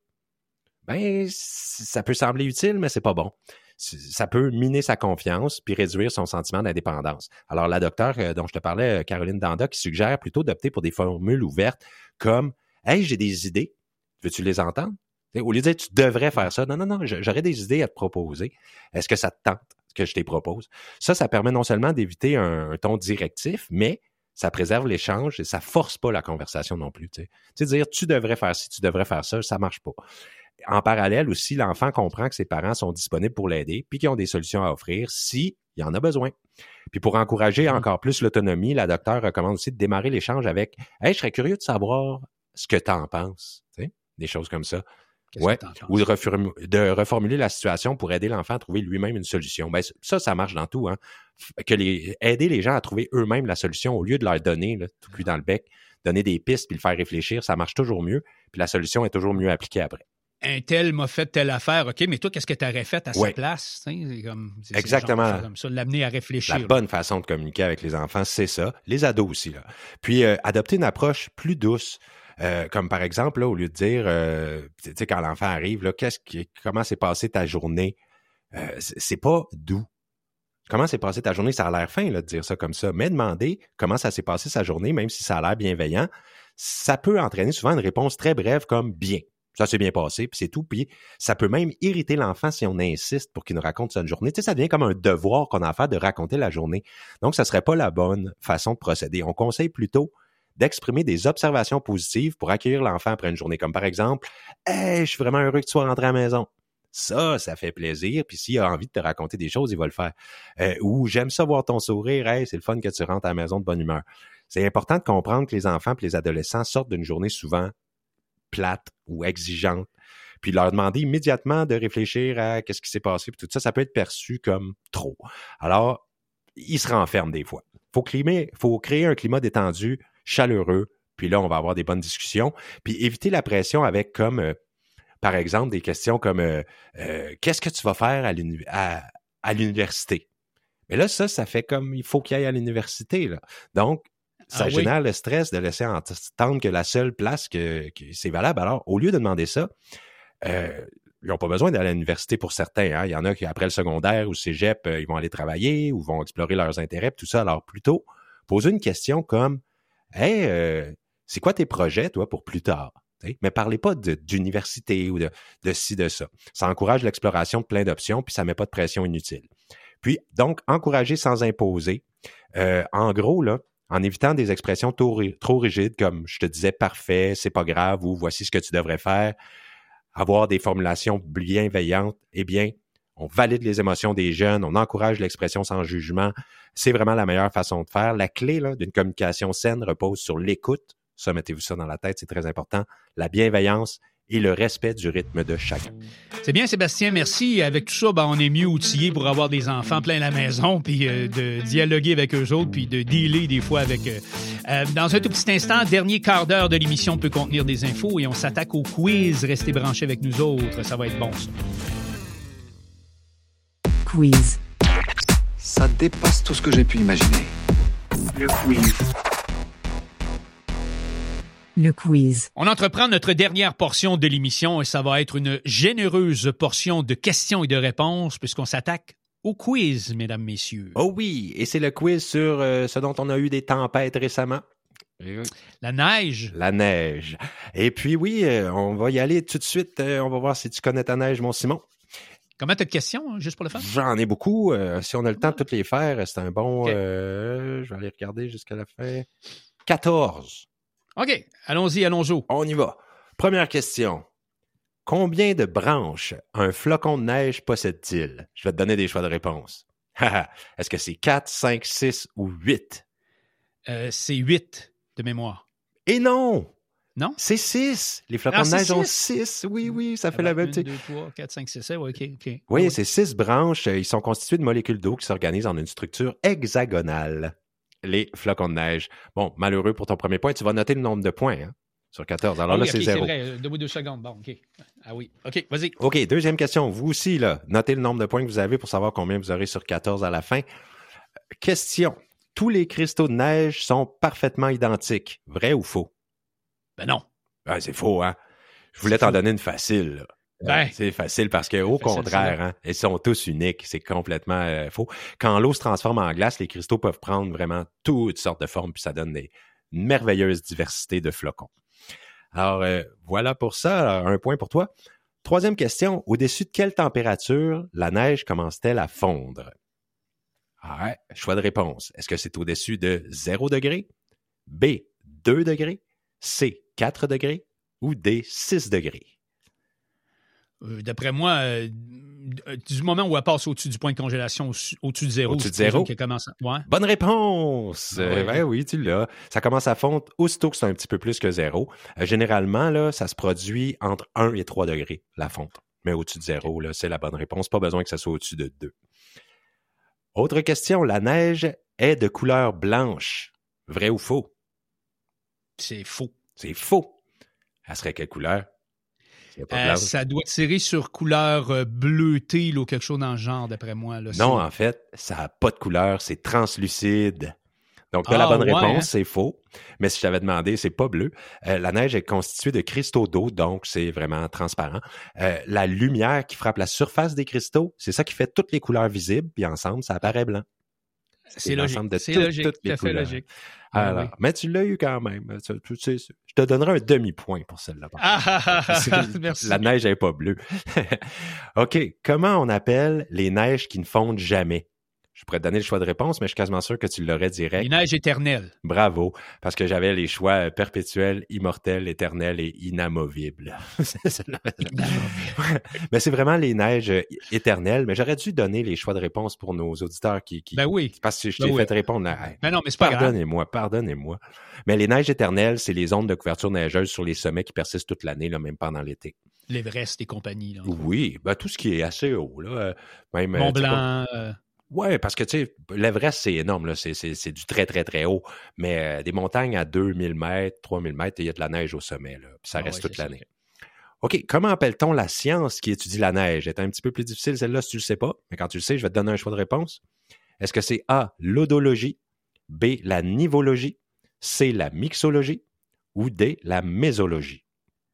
Ça peut sembler utile, mais c'est pas bon. Ça peut miner sa confiance puis réduire son sentiment d'indépendance. Alors, la docteure dont je te parlais, Caroline Danda, qui suggère plutôt d'opter pour des formules ouvertes comme « Hey, j'ai des idées, veux-tu les entendre? » Au lieu de dire « Tu devrais faire ça », non, j'aurais des idées à te proposer. Est-ce que ça te tente ce que je te propose? Ça permet non seulement d'éviter un ton directif, mais ça préserve l'échange et ça force pas la conversation non plus. Tu sais, dire « Tu devrais faire ci, tu devrais faire ça », marche pas. En parallèle aussi, l'enfant comprend que ses parents sont disponibles pour l'aider puis qu'ils ont des solutions à offrir s'il y en a besoin. Puis pour encourager encore plus l'autonomie, la docteure recommande aussi de démarrer l'échange avec « Hey, je serais curieux de savoir ce que tu en penses. » Tu sais, des choses comme ça. Ouais. Ou de reformuler la situation pour aider l'enfant à trouver lui-même une solution. Ça marche dans tout. Hein. Aider les gens à trouver eux-mêmes la solution au lieu de leur donner, là, tout cuit dans le bec, donner des pistes puis le faire réfléchir, ça marche toujours mieux. Puis la solution est toujours mieux appliquée après. Un tel m'a fait telle affaire, OK, mais toi, qu'est-ce que tu aurais fait à sa place? C'est exactement. Comme ça, l'amener à réfléchir. La bonne façon de communiquer avec les enfants, c'est ça. Les ados aussi. Là. Puis, adopter une approche plus douce. Comme par exemple, là, au lieu de dire, tu sais, quand l'enfant arrive, là, comment s'est passée ta journée? C'est pas doux. Comment s'est passée ta journée? Ça a l'air fin là, de dire ça comme ça. Mais demander comment ça s'est passé sa journée, même si ça a l'air bienveillant, ça peut entraîner souvent une réponse très brève comme « bien ». Ça s'est bien passé, puis c'est tout. Puis ça peut même irriter l'enfant si on insiste pour qu'il nous raconte sa journée. Tu sais, ça devient comme un devoir qu'on a à faire de raconter la journée. Donc, ça serait pas la bonne façon de procéder. On conseille plutôt d'exprimer des observations positives pour accueillir l'enfant après une journée. Comme par exemple, « Hey, je suis vraiment heureux que tu sois rentré à la maison. » Ça fait plaisir. Puis s'il a envie de te raconter des choses, il va le faire. Ou j'aime ça voir ton sourire. Hey, c'est le fun que tu rentres à la maison de bonne humeur. C'est important de comprendre que les enfants et les adolescents sortent d'une journée souvent plate ou exigeante. Puis leur demander immédiatement de réfléchir à qu'est-ce qui s'est passé. Puis tout ça, ça peut être perçu comme trop. Alors, ils se renferment des fois. Faut créer un climat détendu, chaleureux. Puis là, on va avoir des bonnes discussions. Puis éviter la pression avec comme, par exemple, des questions comme qu'est-ce que tu vas faire à l'université? Mais là, ça fait comme il faut qu'il aille à l'université. Là. Donc, ça génère le stress de laisser entendre que la seule place que c'est valable. Alors, au lieu de demander ça, ils n'ont pas besoin d'aller à l'université pour certains. Hein. Il y en a qui, après le secondaire ou le cégep, ils vont aller travailler ou vont explorer leurs intérêts, tout ça. Alors, plutôt, poser une question comme « Hey, c'est quoi tes projets, toi, pour plus tard? » Mais parlez pas d'université ou de ci, de ça. Ça encourage l'exploration de plein d'options, puis ça met pas de pression inutile. Puis, donc, encourager sans imposer. En gros, là, en évitant des expressions trop rigides comme « je te disais parfait, c'est pas grave » ou « voici ce que tu devrais faire », avoir des formulations bienveillantes, eh bien, on valide les émotions des jeunes, on encourage l'expression sans jugement. C'est vraiment la meilleure façon de faire. La clé là, d'une communication saine repose sur l'écoute. Ça, mettez-vous ça dans la tête, c'est très important. La bienveillance et le respect du rythme de chacun. C'est bien, Sébastien, merci. Avec tout ça, on est mieux outillés pour avoir des enfants plein la maison, puis de dialoguer avec eux autres, puis de dealer des fois avec eux. Dans un tout petit instant, dernier quart d'heure de l'émission peut contenir des infos et on s'attaque au quiz. Restez branchés avec nous autres, ça va être bon, ça. Quiz. Ça dépasse tout ce que j'ai pu imaginer. Le quiz. Le quiz. On entreprend notre dernière portion de l'émission et ça va être une généreuse portion de questions et de réponses puisqu'on s'attaque au quiz, mesdames, messieurs. Oh oui, et c'est le quiz sur ce dont on a eu des tempêtes récemment. La neige. La neige. Et puis oui, on va y aller tout de suite. On va voir si tu connais ta neige, mon Simon. Comment t'as de questions, hein, juste pour le fun? J'en ai beaucoup. Si on a le temps de toutes les faire, c'est un bon... Okay. Je vais aller regarder jusqu'à la fin. 14. OK, allons-y. On y va. Première question. Combien de branches un flocon de neige possède-t-il? Je vais te donner des choix de réponse. Est-ce que c'est 4, 5, 6 ou 8? C'est 8 de mémoire. Et non! Non? C'est 6. Les flocons de neige ont 6. Oui, ça fait la même... 1, 2, 3, 4, 5, 6, 7, OK. Oui, c'est 6 branches. Ils sont constitués de molécules d'eau qui s'organisent en une structure hexagonale. Les flocons de neige. Bon, malheureux pour ton premier point, tu vas noter le nombre de points hein, sur 14. Alors là, c'est 0. C'est vrai, 2 secondes. Bon, OK. Ah oui. OK, vas-y. OK, deuxième question. Vous aussi, là, notez le nombre de points que vous avez pour savoir combien vous aurez sur 14 à la fin. Question. Tous les cristaux de neige sont parfaitement identiques. Vrai ou faux? Ben non. Ah, c'est faux, hein? Je voulais t'en donner une facile, là. Ben, c'est facile parce qu'au contraire, hein, ils sont tous uniques. C'est complètement faux. Quand l'eau se transforme en glace, les cristaux peuvent prendre vraiment toutes sortes de formes puis ça donne une merveilleuse diversité de flocons. Alors, voilà pour ça. Alors, un point pour toi. Troisième question. Au-dessus de quelle température la neige commence-t-elle à fondre? Ah ouais, choix de réponse. Est-ce que c'est au-dessus de 0 degré? B, 2 degrés? C, 4 degrés? Ou D, 6 degrés? D'après moi, du moment où elle passe au-dessus du point de congélation, au-dessus de 0. Au-dessus de 0? Ouais. Bonne réponse! Ouais. Ben oui, tu l'as. Ça commence à fondre aussitôt que c'est un petit peu plus que 0. Généralement, là, ça se produit entre 1 et 3 degrés, la fonte. Mais au-dessus de 0, là, c'est la bonne réponse. Pas besoin que ça soit au-dessus de 2. Autre question. La neige est de couleur blanche. Vrai ou faux? C'est faux. C'est faux. Elle serait quelle couleur? Ça doit tirer sur couleur bleutée là, ou quelque chose dans le genre, d'après moi. Là, non, en fait, ça n'a pas de couleur, c'est translucide. Donc, tu as la bonne réponse, c'est faux. Mais si je t'avais demandé, c'est pas bleu. La neige est constituée de cristaux d'eau, donc c'est vraiment transparent. La lumière qui frappe la surface des cristaux, c'est ça qui fait toutes les couleurs visibles, puis ensemble, ça apparaît blanc. C'est logique. C'est logique, toutes tout les à fait couleurs. logique. Alors, oui. Mais tu l'as eu quand même. Je te donnerai un demi-point pour celle-là. Merci. La neige n'est pas bleue. OK. Comment on appelle les neiges qui ne fondent jamais? Je pourrais te donner le choix de réponse, mais je suis quasiment sûr que tu l'aurais direct. Les neiges éternelles. Bravo, parce que j'avais les choix perpétuels, immortels, éternels et inamovibles. Mais c'est vraiment les neiges éternelles. Mais j'aurais dû donner les choix de réponse pour nos auditeurs qui... Ben oui. Parce que je t'ai fait répondre. Ben non, mais c'est pas grave. Pardonnez-moi. Mais les neiges éternelles, c'est les zones de couverture neigeuse sur les sommets qui persistent toute l'année, là, même pendant l'été. L'Everest et compagnie. Là. Oui, ben tout ce qui est assez haut. Là, même, Mont-Blanc... Oui, parce que, tu sais, l'Everest, c'est énorme, là. C'est du très, très, très haut. Mais des montagnes à 2000 mètres, 3000 mètres, il y a de la neige au sommet, là. Puis ça reste toute l'année. OK, comment appelle-t-on la science qui étudie la neige? C'est un petit peu plus difficile, celle-là, si tu le sais pas. Mais quand tu le sais, je vais te donner un choix de réponse. Est-ce que c'est A, l'odologie, B, la nivologie, C, la mixologie ou D, la mésologie?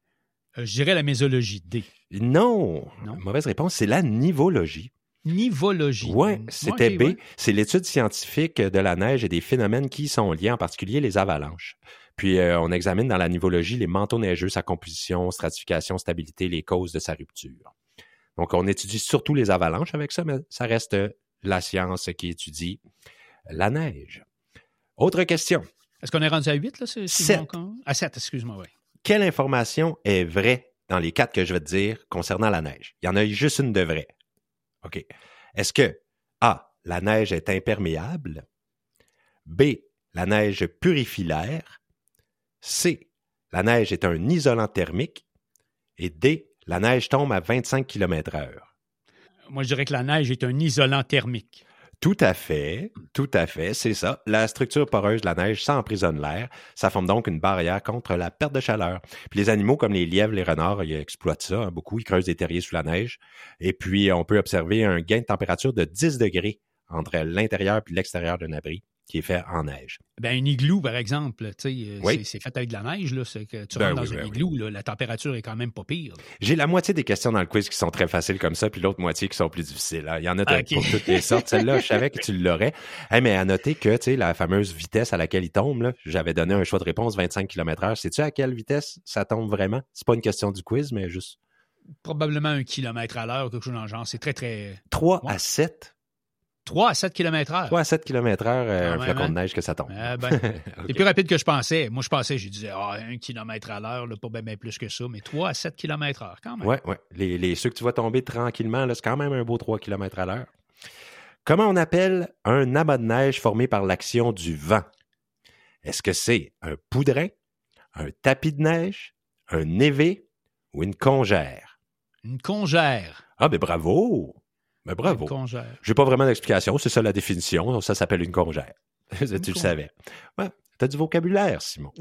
Je dirais la mésologie, D. Non. Mauvaise réponse, c'est la nivologie. Nivologie. Oui, c'était B. C'est l'étude scientifique de la neige et des phénomènes qui y sont liés, en particulier les avalanches. Puis, on examine dans la nivologie les manteaux neigeux, sa composition, stratification, stabilité, les causes de sa rupture. Donc, on étudie surtout les avalanches avec ça, mais ça reste la science qui étudie la neige. Autre question. Est-ce qu'on est rendu à 8, là? 7. À 7, excuse-moi, oui. Quelle information est vraie dans les 4 que je vais te dire concernant la neige? Il y en a juste une de vraie. OK. Est-ce que A, la neige est imperméable? B, la neige purifie l'air? C, la neige est un isolant thermique? Et D, la neige tombe à 25 km/h? Moi, je dirais que la neige est un isolant thermique. Tout à fait, c'est ça. La structure poreuse de la neige, ça emprisonne l'air. Ça forme donc une barrière contre la perte de chaleur. Puis les animaux comme les lièvres, les renards, ils exploitent ça beaucoup. Ils creusent des terriers sous la neige. Et puis, on peut observer un gain de température de 10 degrés entre l'intérieur et l'extérieur d'un abri qui est fait en neige. Ben, un igloo, par exemple, oui. c'est fait avec de la neige. Là, c'est que tu rentres dans un igloo, là, la température est quand même pas pire. Là. J'ai la moitié des questions dans le quiz qui sont très faciles comme ça, puis l'autre moitié qui sont plus difficiles. Il y en a pour toutes les sortes. Celle-là, je savais que tu l'aurais. Hey, mais à noter que la fameuse vitesse à laquelle il tombe, là, j'avais donné un choix de réponse 25 km/h. Sais-tu à quelle vitesse ça tombe vraiment? C'est pas une question du quiz, mais juste... Probablement 1 km à l'heure, quelque chose dans le genre. C'est très, très... 3 à 7. 3 à 7 km/h. 3 à 7 km/h, un flocon de neige que ça tombe. Okay. C'est plus rapide que je pensais. Moi, je pensais, je disais, 1 km à l'heure, là, pas bien plus que ça, mais 3 à 7 km/h, quand même. Oui. Ceux que tu vois tomber tranquillement, là, c'est quand même un beau 3 km à l'heure. Comment on appelle un amas de neige formé par l'action du vent? Est-ce que c'est un poudrin, un tapis de neige, un névé ou une congère? Une congère. Ah, ben bravo! Mais bravo. J'ai pas vraiment d'explication. C'est ça la définition. Ça s'appelle une congère. Tu le savais. Ouais, t'as du vocabulaire, Simon.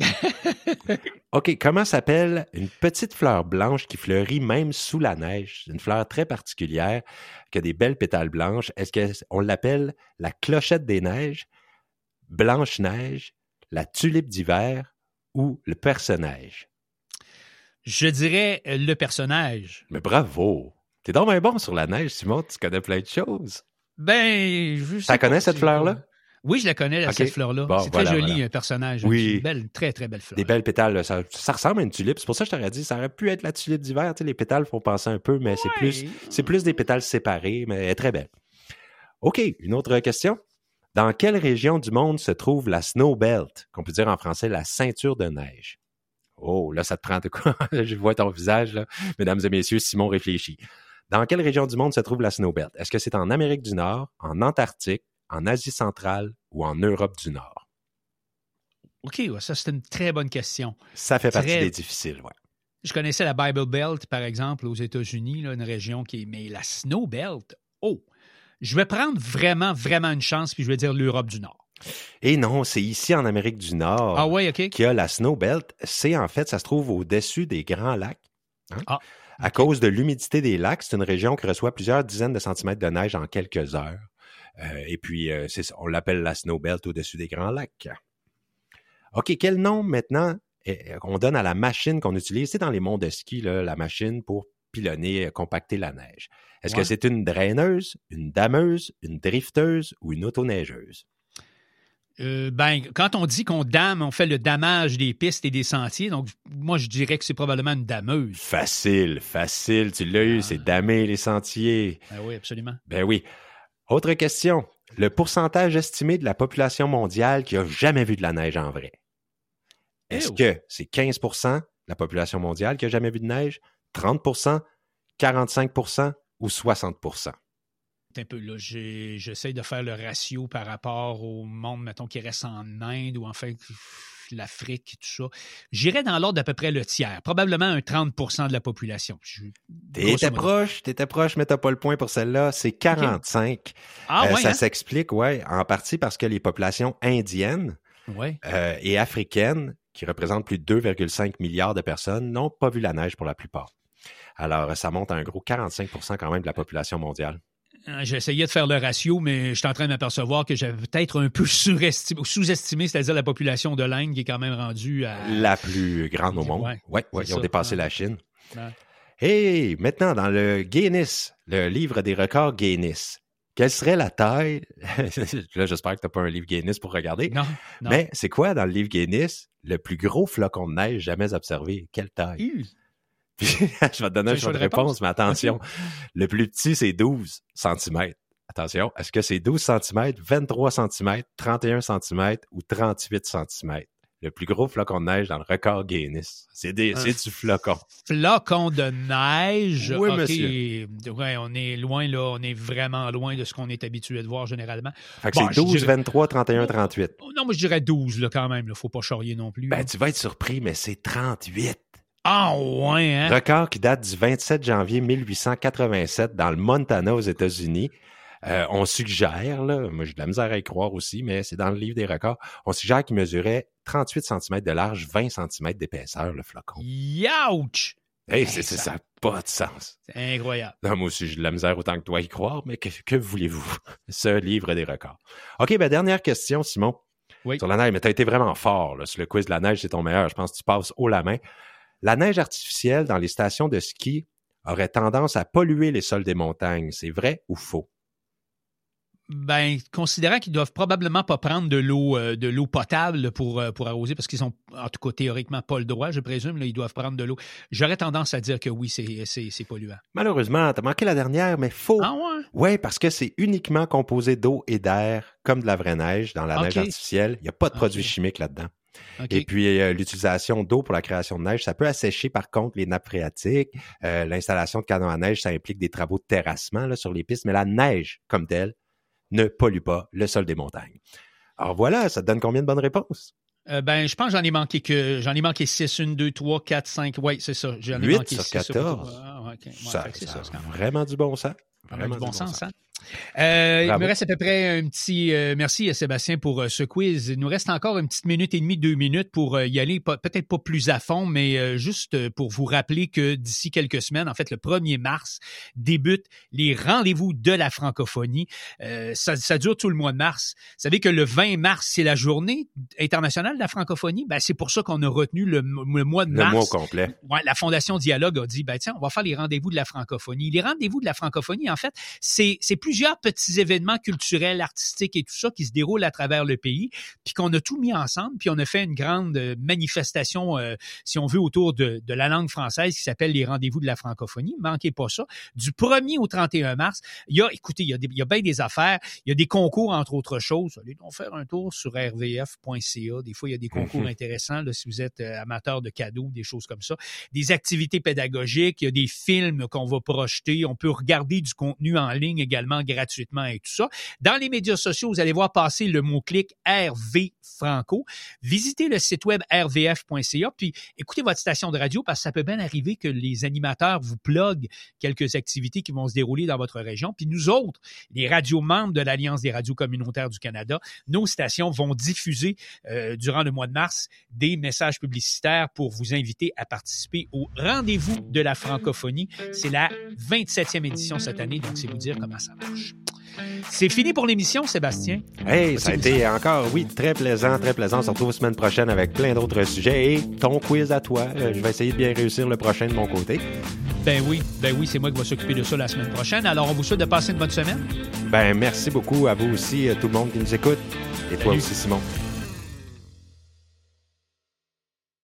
OK. Comment s'appelle une petite fleur blanche qui fleurit même sous la neige? C'est une fleur très particulière qui a des belles pétales blanches. Est-ce qu'on l'appelle la clochette des neiges, Blanche-Neige, la tulipe d'hiver ou le perce-neige? Je dirais le personnage. Mais bravo! T'es donc bien bon sur la neige, Simon. Tu connais plein de choses. Ben, je sais pas. Tu connais cette fleur-là? Oui, je la connais, cette fleur-là. Bon, c'est très joli, un personnage. Oui. Une belle, très, très belle fleur. Des belles pétales. Là. Ça ressemble à une tulipe. C'est pour ça que je t'aurais dit, ça aurait pu être la tulipe d'hiver. Tu sais, les pétales font penser un peu, mais c'est plus des pétales séparés, mais elle est très belle. OK, une autre question. Dans quelle région du monde se trouve la Snow Belt, qu'on peut dire en français la ceinture de neige? Oh, là, ça te prend de quoi? Je vois ton visage, là. Mesdames et messieurs, Simon réfléchit. Dans quelle région du monde se trouve la Snow Belt? Est-ce que c'est en Amérique du Nord, en Antarctique, en Asie centrale ou en Europe du Nord? OK, ça, c'est une très bonne question. Ça fait partie des difficiles, oui. Je connaissais la Bible Belt, par exemple, aux États-Unis, là, une région qui est... Mais la Snow Belt, je vais prendre vraiment, vraiment une chance, puis je vais dire l'Europe du Nord. Et non, c'est ici en Amérique du Nord qu'il y a la Snow Belt. C'est en fait, ça se trouve au-dessus des Grands Lacs. Hein? À cause de l'humidité des lacs, c'est une région qui reçoit plusieurs dizaines de centimètres de neige en quelques heures. Et puis, c'est ça, on l'appelle la Snow Belt au-dessus des Grands Lacs. OK, quel nom maintenant on donne à la machine qu'on utilise? C'est dans les monts de ski, là, la machine pour pilonner, compacter la neige. Est-ce que c'est une draineuse, une dameuse, une drifteuse ou une autoneigeuse? Quand on dit qu'on dame, on fait le damage des pistes et des sentiers. Donc, moi, je dirais que c'est probablement une dameuse. Facile. Tu l'as eu, c'est damer les sentiers. Ben oui, absolument. Ben oui. Autre question. le pourcentage estimé de la population mondiale qui a jamais vu de la neige en vrai. Est-ce que c'est 15% de la population mondiale qui a jamais vu de neige, 30%, 45% ou 60%? Un peu là, j'essaie de faire le ratio par rapport au monde, mettons, qui reste en Inde ou en fait l'Afrique et tout ça. J'irais dans l'ordre d'à peu près le tiers, probablement un 30% de la population. T'étais proche, mais t'as pas le point pour celle-là. C'est 45. Okay. Ah, ouais, ça s'explique, en partie parce que les populations indiennes et africaines, qui représentent plus de 2,5 milliards de personnes, n'ont pas vu la neige pour la plupart. Alors, ça monte à un gros 45% quand même de la population mondiale. J'ai essayé de faire le ratio, mais je suis en train de m'apercevoir que j'avais peut-être un peu sous-estimé, c'est-à-dire la population de l'Inde qui est quand même rendue à... La plus grande au monde. Oui, ils ont dépassé la Chine. Ouais. Et maintenant, dans le Guinness, le livre des records Guinness, quelle serait la taille... Là, j'espère que tu n'as pas un livre Guinness pour regarder. Non. Mais c'est quoi, dans le livre Guinness, le plus gros flocon de neige jamais observé? Quelle taille? Je vais te donner un choix de réponse, mais attention. Okay. Le plus petit, c'est 12 cm. Attention, est-ce que c'est 12 cm, 23 cm, 31 cm ou 38 cm? Le plus gros flocon de neige dans le record Guinness. C'est du flocon. Flocon de neige? Oui, okay. monsieur. Ouais, on est loin, là. On est vraiment loin de ce qu'on est habitué de voir généralement. Fait que c'est 12, 23, 31, 38. Non, moi, je dirais 12, là, quand même. Faut pas charrier non plus. Ben, tu vas être surpris, mais c'est 38. Ah ouais, hein? Record qui date du 27 janvier 1887 dans le Montana aux États-Unis. On suggère, là, moi j'ai de la misère à y croire aussi, mais c'est dans le livre des records, on suggère qu'il mesurait 38 cm de large, 20 cm d'épaisseur, le flocon. Youch! Hey, ça n'a pas de sens. C'est incroyable. Non, moi aussi, j'ai de la misère autant que toi à y croire, mais que voulez-vous? Ce livre des records. OK, dernière question, Simon. Oui. Sur la neige, mais tu as été vraiment fort, là, sur le quiz de la neige, c'est ton meilleur. Je pense que tu passes haut la main. La neige artificielle dans les stations de ski aurait tendance à polluer les sols des montagnes. C'est vrai ou faux? Ben, considérant qu'ils doivent probablement pas prendre de l'eau potable pour arroser, parce qu'ils ont, en tout cas, théoriquement pas le droit, je présume, là, ils doivent prendre de l'eau. J'aurais tendance à dire que oui, c'est polluant. Malheureusement, t'as manqué la dernière, mais faux. Ah ouais? Oui, parce que c'est uniquement composé d'eau et d'air, comme de la vraie neige, dans la neige artificielle. Il n'y a pas de produits chimiques là-dedans. Okay. Et puis, l'utilisation d'eau pour la création de neige, ça peut assécher, par contre, les nappes phréatiques. L'installation de canons à neige, ça implique des travaux de terrassement là, sur les pistes, mais la neige, comme telle, ne pollue pas le sol des montagnes. Alors voilà, ça te donne combien de bonnes réponses? Je pense que j'en ai manqué 6. 1, 2, 3, 4, 5. Oui, c'est ça. J'en ai 8 manqué sur 6. 14. Okay. Ça a vraiment du bon sens. Vraiment du bon sens, hein? Il me reste à peu près un petit... merci à Sébastien pour ce quiz. Il nous reste encore une petite minute et demie, 2 minutes pour y aller, peut-être pas plus à fond, mais juste pour vous rappeler que d'ici quelques semaines, en fait, le 1er mars, débutent les rendez-vous de la francophonie. Ça dure tout le mois de mars. Vous savez que le 20 mars, c'est la journée internationale de la francophonie. Ben, c'est pour ça qu'on a retenu le mois de mars. Le mois complet. Ouais, la Fondation Dialogue a dit, tiens, on va faire les rendez-vous de la francophonie. Les rendez-vous de la francophonie, en fait, c'est plusieurs petits événements culturels, artistiques et tout ça qui se déroulent à travers le pays, puis qu'on a tout mis ensemble, puis on a fait une grande manifestation, si on veut, autour de la langue française qui s'appelle les rendez-vous de la francophonie. Manquez pas ça. Du 1er au 31 mars, il y a bien des affaires. Il y a des concours, entre autres choses. Allez donc faire un tour sur rvf.ca. Des fois, il y a des concours intéressants là, si vous êtes amateur de cadeaux, des choses comme ça. Des activités pédagogiques, il y a des films qu'on va projeter. On peut regarder du contenu en ligne également gratuitement et tout ça. Dans les médias sociaux, vous allez voir passer le mot-clic RV Franco. Visitez le site web rvf.ca, puis écoutez votre station de radio parce que ça peut bien arriver que les animateurs vous pluguent quelques activités qui vont se dérouler dans votre région. Puis nous autres, les radios membres de l'Alliance des radios communautaires du Canada, nos stations vont diffuser durant le mois de mars des messages publicitaires pour vous inviter à participer au rendez-vous de la francophonie. C'est la 27e édition cette année, donc c'est vous dire comment ça marche. C'est fini pour l'émission, Sébastien. Hey, ça a été encore, très plaisant, très plaisant. On se retrouve la semaine prochaine avec plein d'autres sujets et ton quiz à toi. Je vais essayer de bien réussir le prochain de mon côté. Ben oui, c'est moi qui vais s'occuper de ça la semaine prochaine. Alors, on vous souhaite de passer une bonne semaine. Merci beaucoup à vous aussi, tout le monde qui nous écoute. Et toi aussi, Simon.